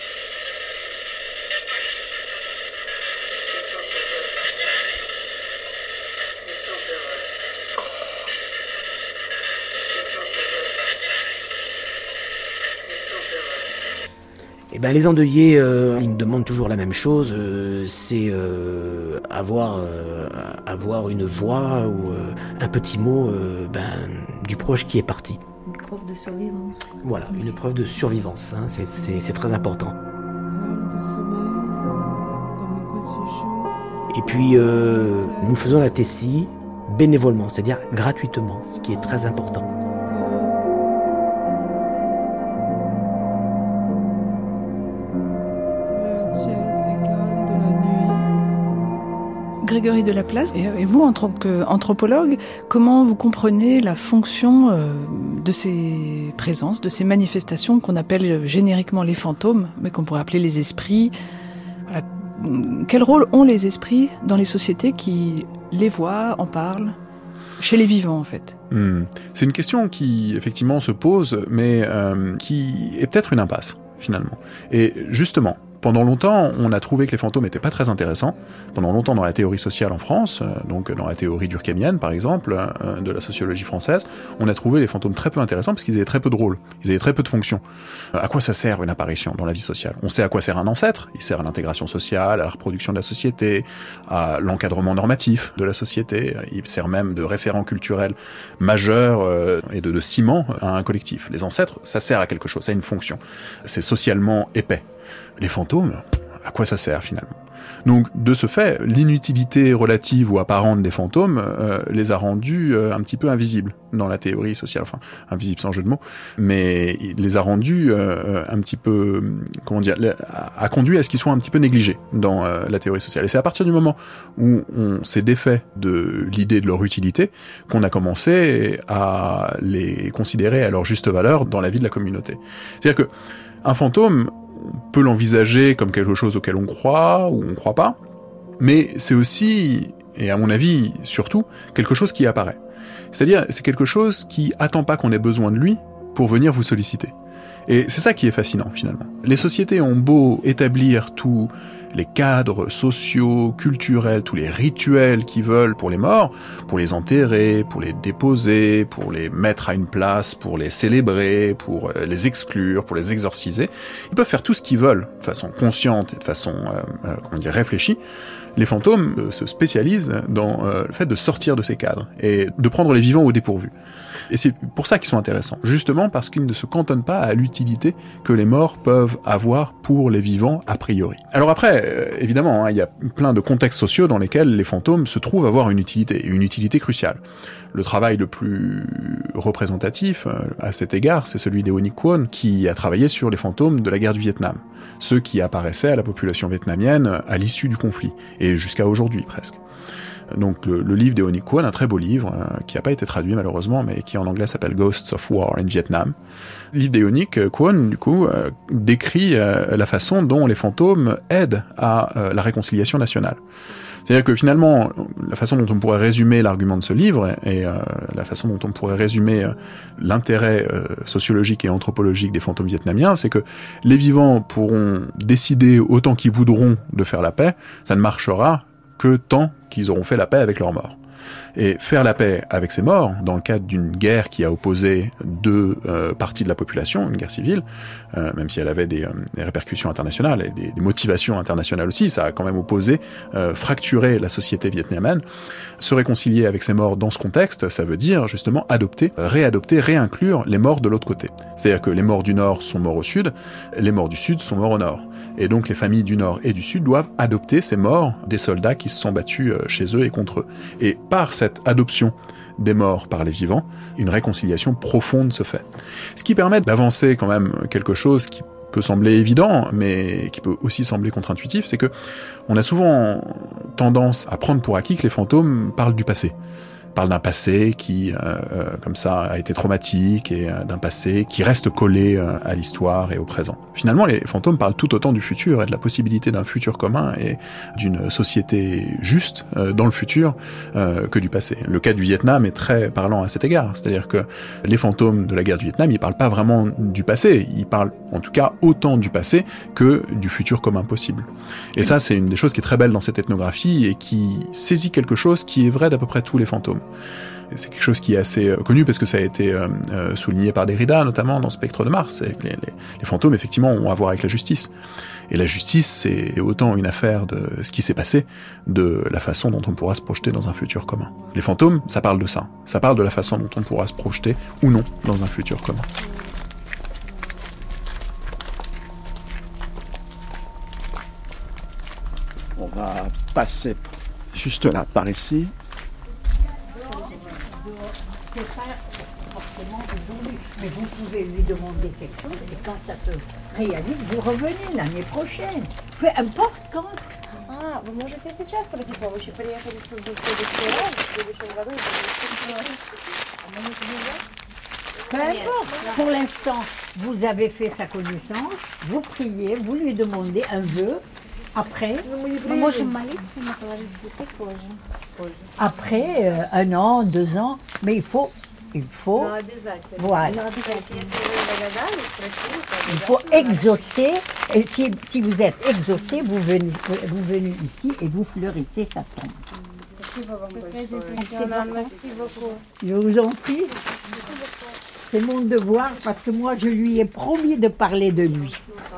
Eh ben, les endeuillés, euh, ils me demandent toujours la même chose, euh, c'est euh, avoir euh, avoir une voix ou euh, un petit mot euh, ben, du proche qui est parti. Une preuve de survivance. Voilà, une preuve de survivance, hein, c'est, c'est, c'est très important. Et puis, euh, nous faisons la Tessie bénévolement, c'est-à-dire gratuitement, ce qui est très important. Grégory Delaplace, et vous, en tant qu'anthropologue, comment vous comprenez la fonction de ces présences, de ces manifestations qu'on appelle génériquement les fantômes, mais qu'on pourrait appeler les esprits ? Voilà. Quel rôle ont les esprits dans les sociétés qui les voient, en parlent, chez les vivants en fait ? Mmh. C'est une question qui effectivement se pose, mais euh, qui est peut-être une impasse finalement. Et justement, pendant longtemps, on a trouvé que les fantômes n'étaient pas très intéressants. Pendant longtemps, dans la théorie sociale en France, euh, donc dans la théorie durkheimienne, par exemple, euh, de la sociologie française, on a trouvé les fantômes très peu intéressants parce qu'ils avaient très peu de rôle, ils avaient très peu de fonctions. Euh, à quoi ça sert une apparition dans la vie sociale ? On sait à quoi sert un ancêtre. Il sert à l'intégration sociale, à la reproduction de la société, à l'encadrement normatif de la société. Il sert même de référent culturel majeur euh, et de, de ciment à un collectif. Les ancêtres, ça sert à quelque chose, ça a une fonction. C'est socialement épais. Les fantômes, à quoi ça sert finalement ? Donc, de ce fait, l'inutilité relative ou apparente des fantômes euh, les a rendus euh, un petit peu invisibles dans la théorie sociale, enfin, invisibles sans jeu de mots, mais il les a rendus euh, un petit peu, comment dire, a, a conduit à ce qu'ils soient un petit peu négligés dans euh, la théorie sociale. Et c'est à partir du moment où on s'est défait de l'idée de leur utilité qu'on a commencé à les considérer à leur juste valeur dans la vie de la communauté. C'est-à-dire que un fantôme, on peut l'envisager comme quelque chose auquel on croit ou on ne croit pas, mais c'est aussi, et à mon avis surtout, quelque chose qui apparaît. C'est-à-dire, c'est quelque chose qui attend pas qu'on ait besoin de lui pour venir vous solliciter. Et c'est ça qui est fascinant, finalement. Les sociétés ont beau établir tous les cadres sociaux, culturels, tous les rituels qu'ils veulent pour les morts, pour les enterrer, pour les déposer, pour les mettre à une place, pour les célébrer, pour les exclure, pour les exorciser. Ils peuvent faire tout ce qu'ils veulent, de façon consciente et de façon, euh, euh, comment dire, réfléchie. Les fantômes euh, se spécialisent dans euh, le fait de sortir de ces cadres et de prendre les vivants au dépourvu. Et c'est pour ça qu'ils sont intéressants, justement parce qu'ils ne se cantonnent pas à l'utilité que les morts peuvent avoir pour les vivants a priori. Alors après, euh, évidemment, hein, il y a plein de contextes sociaux dans lesquels les fantômes se trouvent avoir une utilité, une utilité cruciale. Le travail le plus représentatif euh, à cet égard, c'est celui d'Eonic Kwon, qui a travaillé sur les fantômes de la guerre du Vietnam, ceux qui apparaissaient à la population vietnamienne à l'issue du conflit, et jusqu'à aujourd'hui presque. donc le, le livre d'Eonik Kwon, un très beau livre, euh, qui n'a pas été traduit malheureusement, mais qui en anglais s'appelle Ghosts of War in Vietnam. Le livre d'Eonik Kwon, du coup, euh, décrit euh, la façon dont les fantômes aident à euh, la réconciliation nationale. C'est-à-dire que finalement, la façon dont on pourrait résumer l'argument de ce livre et euh, la façon dont on pourrait résumer euh, l'intérêt euh, sociologique et anthropologique des fantômes vietnamiens, c'est que les vivants pourront décider autant qu'ils voudront de faire la paix, ça ne marchera que tant qu'ils auront fait la paix avec leurs morts. Et faire la paix avec ces morts, dans le cadre d'une guerre qui a opposé deux euh, parties de la population, une guerre civile, euh, même si elle avait des, euh, des répercussions internationales et des, des motivations internationales aussi, ça a quand même opposé, euh, fracturé la société vietnamienne. Se réconcilier avec ces morts dans ce contexte, ça veut dire justement adopter, réadopter, réinclure les morts de l'autre côté. C'est-à-dire que les morts du Nord sont morts au Sud, les morts du Sud sont morts au Nord. Et donc les familles du Nord et du Sud doivent adopter ces morts des soldats qui se sont battus chez eux et contre eux. Et par cette adoption des morts par les vivants, une réconciliation profonde se fait. Ce qui permet d'avancer quand même quelque chose qui peut sembler évident, mais qui peut aussi sembler contre-intuitif, c'est que on a souvent tendance à prendre pour acquis que les fantômes parlent du passé. Parle d'un passé qui, euh, euh, comme ça, a été traumatique et euh, d'un passé qui reste collé euh, à l'histoire et au présent. Finalement, les fantômes parlent tout autant du futur et de la possibilité d'un futur commun et d'une société juste euh, dans le futur euh, que du passé. Le cas du Vietnam est très parlant à cet égard. C'est-à-dire que les fantômes de la guerre du Vietnam, ils parlent pas vraiment du passé. Ils parlent, en tout cas, autant du passé que du futur commun possible. Et ça, c'est une des choses qui est très belle dans cette ethnographie et qui saisit quelque chose qui est vrai d'à peu près tous les fantômes. C'est quelque chose qui est assez euh, connu parce que ça a été euh, euh, souligné par Derrida, notamment dans Spectre de Mars. Les, les, les fantômes, effectivement, ont à voir avec la justice. Et la justice, c'est autant une affaire de ce qui s'est passé, de la façon dont on pourra se projeter dans un futur commun. Les fantômes, ça parle de ça. Ça parle de la façon dont on pourra se projeter, ou non, dans un futur commun. On va passer juste là, par ici. C'est pas forcément aujourd'hui, mais vous pouvez lui demander quelque chose et quand ça se réalise, vous revenez l'année prochaine. Peu importe quand. А, вы можете сейчас пройти помощь и приехать в следующий раз, в следующем году. Peu importe. Pour l'instant, vous avez fait sa connaissance, vous priez, vous lui demandez un vœu. Après, Мы можем молиться и положить цветы позже. Après euh, un an, deux ans, mais il faut, il faut, Но обязательно. voilà, Но обязательно. Если вы догадались, спросили, то il faut exaucer. Et si, si vous êtes exaucé, vous venez, vous venez ici et vous fleurissez sa tombe. Спасибо вам Merci большое. beaucoup. Merci beaucoup. Je vous en prie. C'est mon devoir parce que moi je lui ai promis de parler de lui.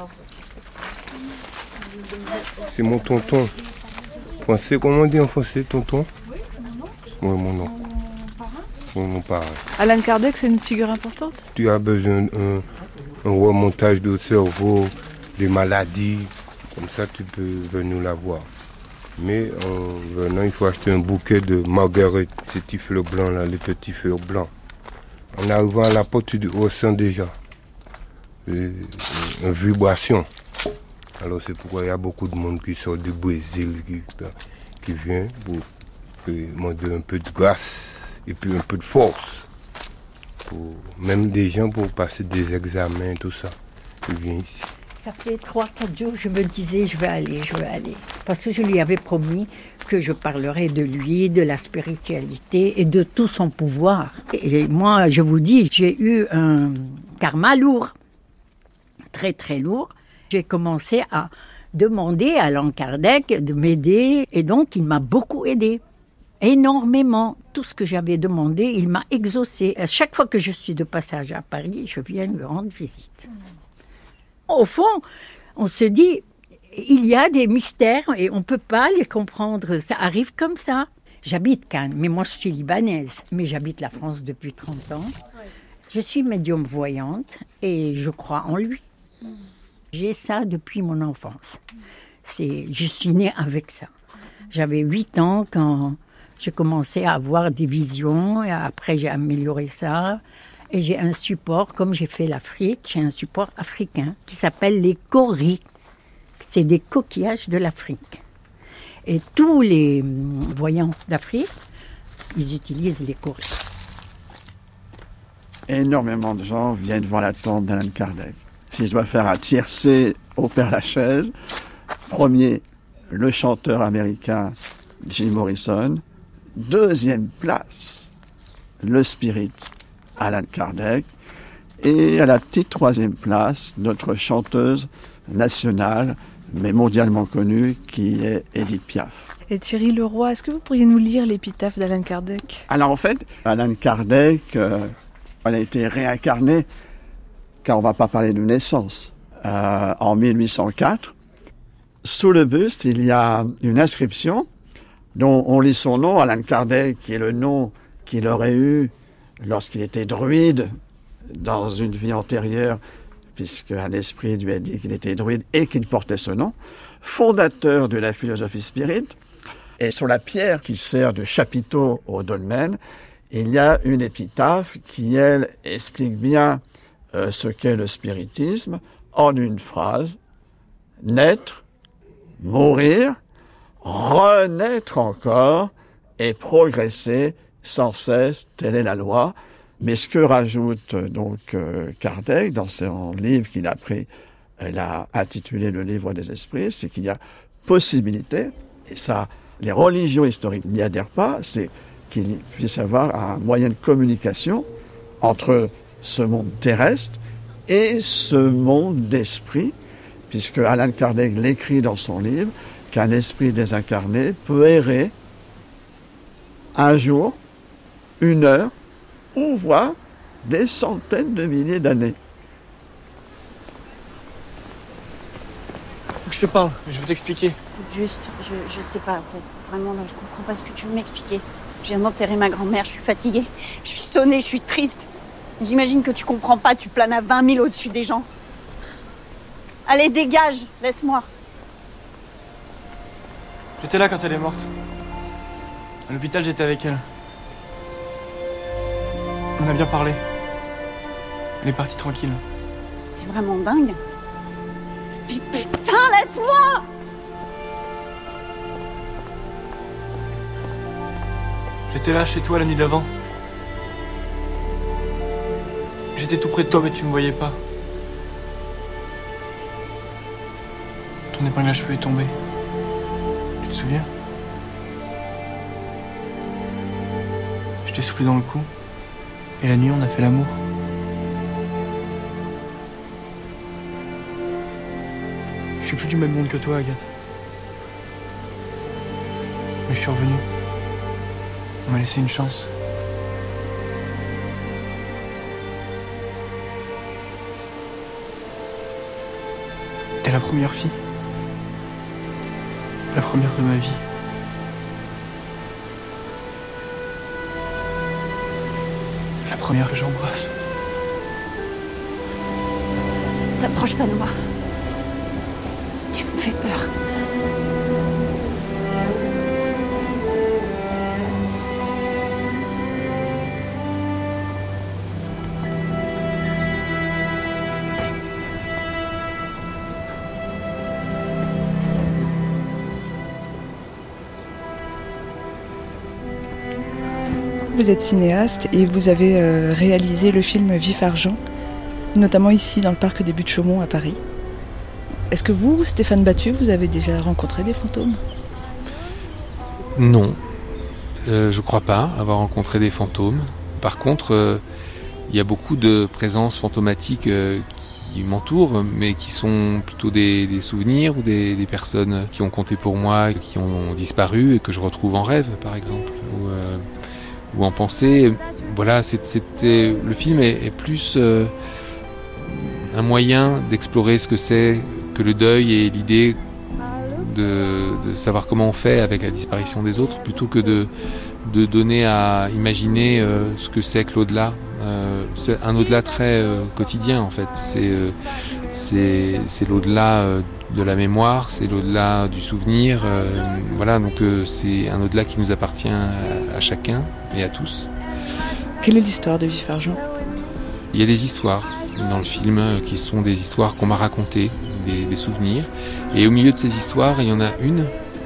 C'est mon tonton. Français, comment on dit en français, tonton? Oui, mon nom. Mon nom parent. Alan Kardec, c'est une figure importante. Tu as besoin d'un un remontage de cerveau, des maladies, comme ça tu peux venir la voir. Mais en venant, il faut acheter un bouquet de marguerite, ces petits fleurs blancs là, les petits fleurs blancs. En arrivant à la porte, tu ressens déjà une, une vibration. Alors c'est pourquoi il y a beaucoup de monde qui sort du Brésil, qui, qui vient pour demander un peu de grâce et puis un peu de force. Pour, même des gens pour passer des examens, tout ça. Ils viennent ici. Ça fait trois, quatre jours, je me disais, je vais aller, je vais aller. Parce que je lui avais promis que je parlerais de lui, de la spiritualité et de tout son pouvoir. Et moi, je vous dis, j'ai eu un karma lourd, très très lourd. J'ai commencé à demander à Allan Kardec de m'aider et donc il m'a beaucoup aidé. Énormément. Tout ce que j'avais demandé, il m'a exaucé. À chaque fois que je suis de passage à Paris, je viens lui rendre visite. Au fond, on se dit, il y a des mystères et on ne peut pas les comprendre. Ça arrive comme ça. J'habite Cannes, mais moi je suis libanaise. Mais j'habite la France depuis trente ans. Je suis médium voyante et je crois en lui. J'ai ça depuis mon enfance. C'est, je suis née avec ça. J'avais huit ans quand j'ai commencé à avoir des visions. Et après, j'ai amélioré ça. Et j'ai un support, comme j'ai fait l'Afrique, j'ai un support africain qui s'appelle les kauris. C'est des coquillages de l'Afrique. Et tous les voyants d'Afrique, ils utilisent les courriers. Énormément de gens viennent voir la tombe d'Alan Kardec. Si je dois faire un tiercé au Père-Lachaise, premier, le chanteur américain Jim Morrison. Deuxième place, le spirit Alan Kardec. Et à la petite troisième place, notre chanteuse nationale, mais mondialement connue, qui est Edith Piaf. Et Thierry Leroy, est-ce que vous pourriez nous lire l'épitaphe d'Alan Kardec ? Alors en fait, Alan Kardec, euh, elle a été réincarnée, car on ne va pas parler de naissance, euh, en mille huit cent quatre. Sous le buste, il y a une inscription dont on lit son nom, Alan Kardec, qui est le nom qu'il aurait eu lorsqu'il était druide dans une vie antérieure, puisque un esprit lui a dit qu'il était druide et qu'il portait ce nom, fondateur de la philosophie spirit. Et sur la pierre qui sert de chapiteau au dolmen, il y a une épitaphe qui, elle, explique bien euh, ce qu'est le spiritisme en une phrase. Naître, mourir, renaître encore et progresser sans cesse, telle est la loi. Mais ce que rajoute donc euh, Kardec dans son livre qu'il a pris, il a intitulé le livre des esprits, c'est qu'il y a possibilité, et ça, les religions historiques n'y adhèrent pas, c'est qu'il puisse y avoir un moyen de communication entre ce monde terrestre et ce monde d'esprit, puisque Alan Kardec l'écrit dans son livre, qu'un esprit désincarné peut errer un jour, une heure, ou voire des centaines de milliers d'années. Je te parle, je vais t'expliquer. Juste, je, je sais pas, en fait. Vraiment, là, je comprends pas ce que tu veux m'expliquer. Je viens d'enterrer ma grand-mère, je suis fatiguée, je suis sonnée, je suis triste. J'imagine que tu comprends pas, tu planes à vingt mille au-dessus des gens. Allez, dégage, laisse-moi. J'étais là quand elle est morte. À l'hôpital, j'étais avec elle. On a bien parlé. Elle est partie tranquille. C'est vraiment dingue. Mais putain, laisse-moi! J'étais là chez toi la nuit d'avant. J'étais tout près de toi, mais tu me voyais pas. Ton épingle à cheveux est tombée. Tu te souviens? Je t'ai soufflé dans le cou. Et la nuit, on a fait l'amour. Je suis plus du même monde que toi, Agathe. Mais je suis revenu. On m'a laissé une chance. T'es la première fille. La première de ma vie. La première que j'embrasse. T'approches pas de moi. Tu me fais peur. Vous êtes cinéaste et vous avez euh, réalisé le film Vif Argent, notamment ici dans le parc des Buttes-Chaumont à Paris. Est-ce que vous, Stéphane Battu, vous avez déjà rencontré des fantômes ? Non, euh, je crois pas avoir rencontré des fantômes. Par contre, euh, il y a beaucoup de présences fantomatiques euh, qui m'entourent, mais qui sont plutôt des, des souvenirs ou des, des personnes qui ont compté pour moi, qui ont disparu et que je retrouve en rêve, par exemple. Ou, euh, ou en pensée. Voilà, c'était, le film est, est plus euh, un moyen d'explorer ce que c'est que le deuil et l'idée de, de savoir comment on fait avec la disparition des autres, plutôt que de, de donner à imaginer euh, ce que c'est que l'au-delà. Euh, c'est un au-delà très euh, quotidien en fait. C'est, euh, c'est, c'est l'au-delà euh, de la mémoire, c'est l'au-delà du souvenir. Euh, voilà, donc euh, c'est un au-delà qui nous appartient à, à chacun et à tous. Quelle est l'histoire de Vif Argent ? Il y a des histoires dans le film qui sont des histoires qu'on m'a racontées, des, des souvenirs. Et au milieu de ces histoires, il y en a une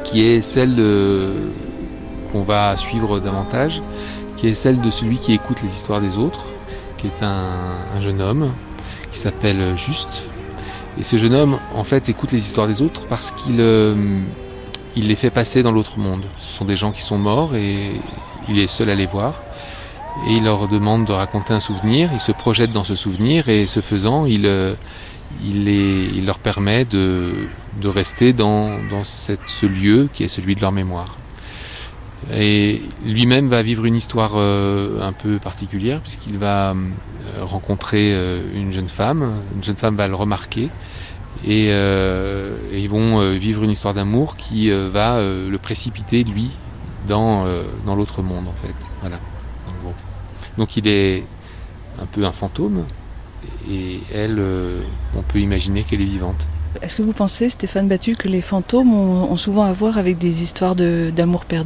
qui est celle de, qu'on va suivre davantage, qui est celle de celui qui écoute les histoires des autres, qui est un, un jeune homme qui s'appelle Juste. Et ce jeune homme, en fait, écoute les histoires des autres parce qu'il euh, il les fait passer dans l'autre monde. Ce sont des gens qui sont morts et il est seul à les voir. Et il leur demande de raconter un souvenir. Il se projette dans ce souvenir et ce faisant, il, euh, il, les, il leur permet de, de rester dans, dans cette, ce lieu qui est celui de leur mémoire. Et lui-même va vivre une histoire euh, un peu particulière puisqu'il va euh, rencontrer euh, une jeune femme. Une jeune femme va le remarquer et, euh, et ils vont euh, vivre une histoire d'amour qui euh, va euh, le précipiter, lui, dans, euh, dans l'autre monde, en fait. Voilà. Donc, bon. Donc il est un peu un fantôme et elle, euh, on peut imaginer qu'elle est vivante. Est-ce que vous pensez, Stéphane Battu, que les fantômes ont, ont souvent à voir avec des histoires de, d'amour perdu ?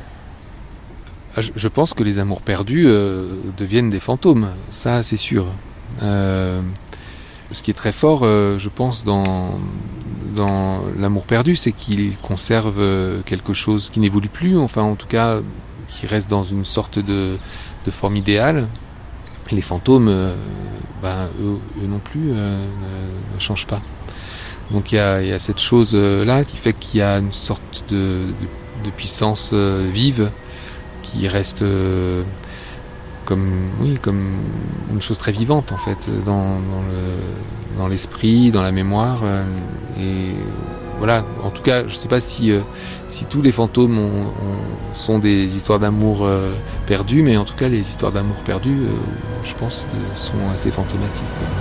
Je pense que les amours perdus euh, deviennent des fantômes, ça c'est sûr. Euh, ce qui est très fort, euh, je pense, dans, dans l'amour perdu, c'est qu'il conserve quelque chose qui n'évolue plus, enfin en tout cas qui reste dans une sorte de, de forme idéale. Les fantômes, euh, ben, eux, eux non plus, euh, ne, ne changent pas. Donc il y a, y a cette chose-là qui fait qu'il y a une sorte de, de, de puissance euh, vive qui reste euh, comme, oui, comme une chose très vivante en fait dans, dans, le, dans l'esprit, dans la mémoire. Euh, et voilà, en tout cas, je ne sais pas si, euh, si tous les fantômes ont, ont, sont des histoires d'amour euh, perdues, mais en tout cas les histoires d'amour perdues, euh, je pense, de, sont assez fantomatiques.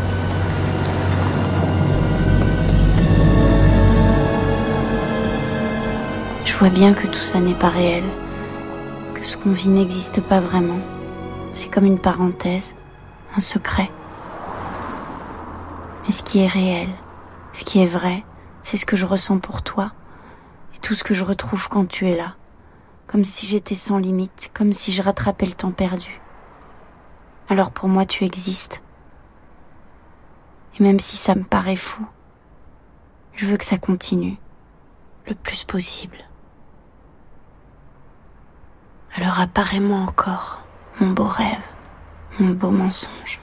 Je vois bien que tout ça n'est pas réel. Ce qu'on vit n'existe pas vraiment. C'est comme une parenthèse, un secret. Mais ce qui est réel, ce qui est vrai, c'est ce que je ressens pour toi et tout ce que je retrouve quand tu es là. Comme si j'étais sans limite, comme si je rattrapais le temps perdu. Alors pour moi, tu existes. Et même si ça me paraît fou, je veux que ça continue le plus possible. Alors apparais-moi encore, mon beau rêve, mon beau mensonge.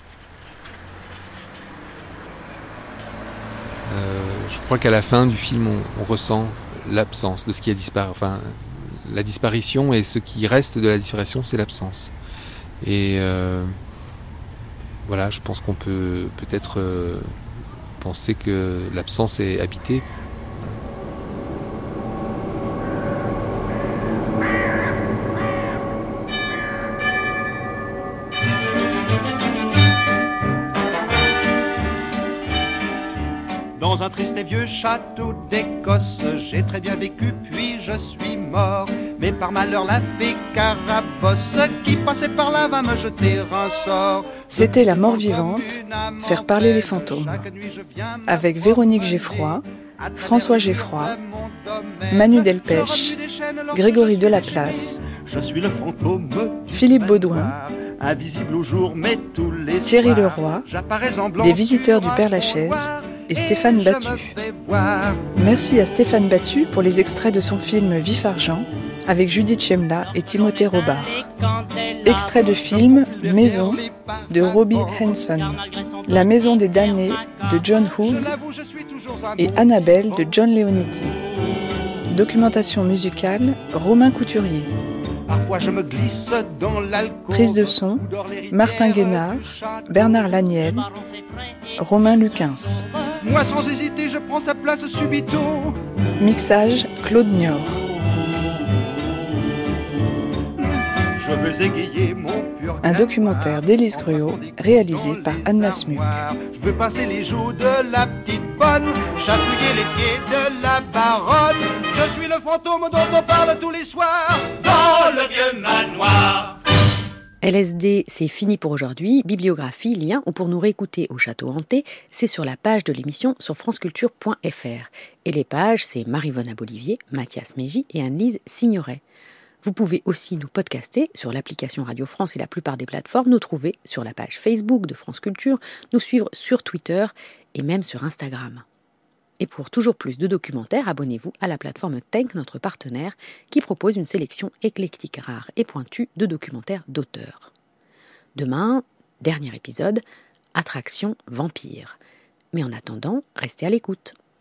Euh, je crois qu'à la fin du film, on, on ressent l'absence de ce qui a disparu. Enfin, la disparition et ce qui reste de la disparition, c'est l'absence. Et euh, voilà, je pense qu'on peut peut-être euh, penser que l'absence est habitée. Dans un triste et vieux château d'Écosse, j'ai très bien vécu, puis je suis mort. Mais par malheur, la fée Carabosse qui passait par là va me jeter un sort. C'était La Mort Vivante, faire parler les fantômes. Avec Véronique Geffroy, François Geffroy, Manu Delpech, Grégory Delaplace, je suis le fantôme Philippe Baudouin, invisible au jour, mais tous les Thierry Leroy, des Visiteurs du Père-Lachaise et Stéphane Battu. Merci à Stéphane Battu pour les extraits de son film Vif Argent avec Judith Chemla et Timothée Robard. Extrait de film Maison de Robbie Henson, La Maison des damnés de John Hood et Annabelle de John Leonetti. Documentation musicale Romain Couturier. Parfois je me glisse dans l'alcool. Prise de son Martin Guénard, Bernard Laniel, Romain Luquins. Moi sans hésiter je prends sa place subito. Mixage Claude Niort. Je veux égayer mon pur. Un documentaire d'Élise Gruot réalisé par Anna Smuck. Je veux passer les joues de la petite bonne, chatouiller les pieds de la baronne. Je suis le fantôme dont on parle tous les soirs dans le vieux manoir. L S D, c'est fini pour aujourd'hui. Bibliographie, lien ou pour nous réécouter au Château Hanté, c'est sur la page de l'émission sur franceculture point f r. Et les pages, c'est Marie-Vonne Abolivier, Mathias Mégy et Anne-Lise Signoret. Vous pouvez aussi nous podcaster sur l'application Radio France et la plupart des plateformes, nous trouver sur la page Facebook de France Culture, nous suivre sur Twitter et même sur Instagram. Et pour toujours plus de documentaires, abonnez-vous à la plateforme Tank, notre partenaire, qui propose une sélection éclectique, rare et pointue de documentaires d'auteurs. Demain, dernier épisode, Attraction Vampire. Mais en attendant, restez à l'écoute.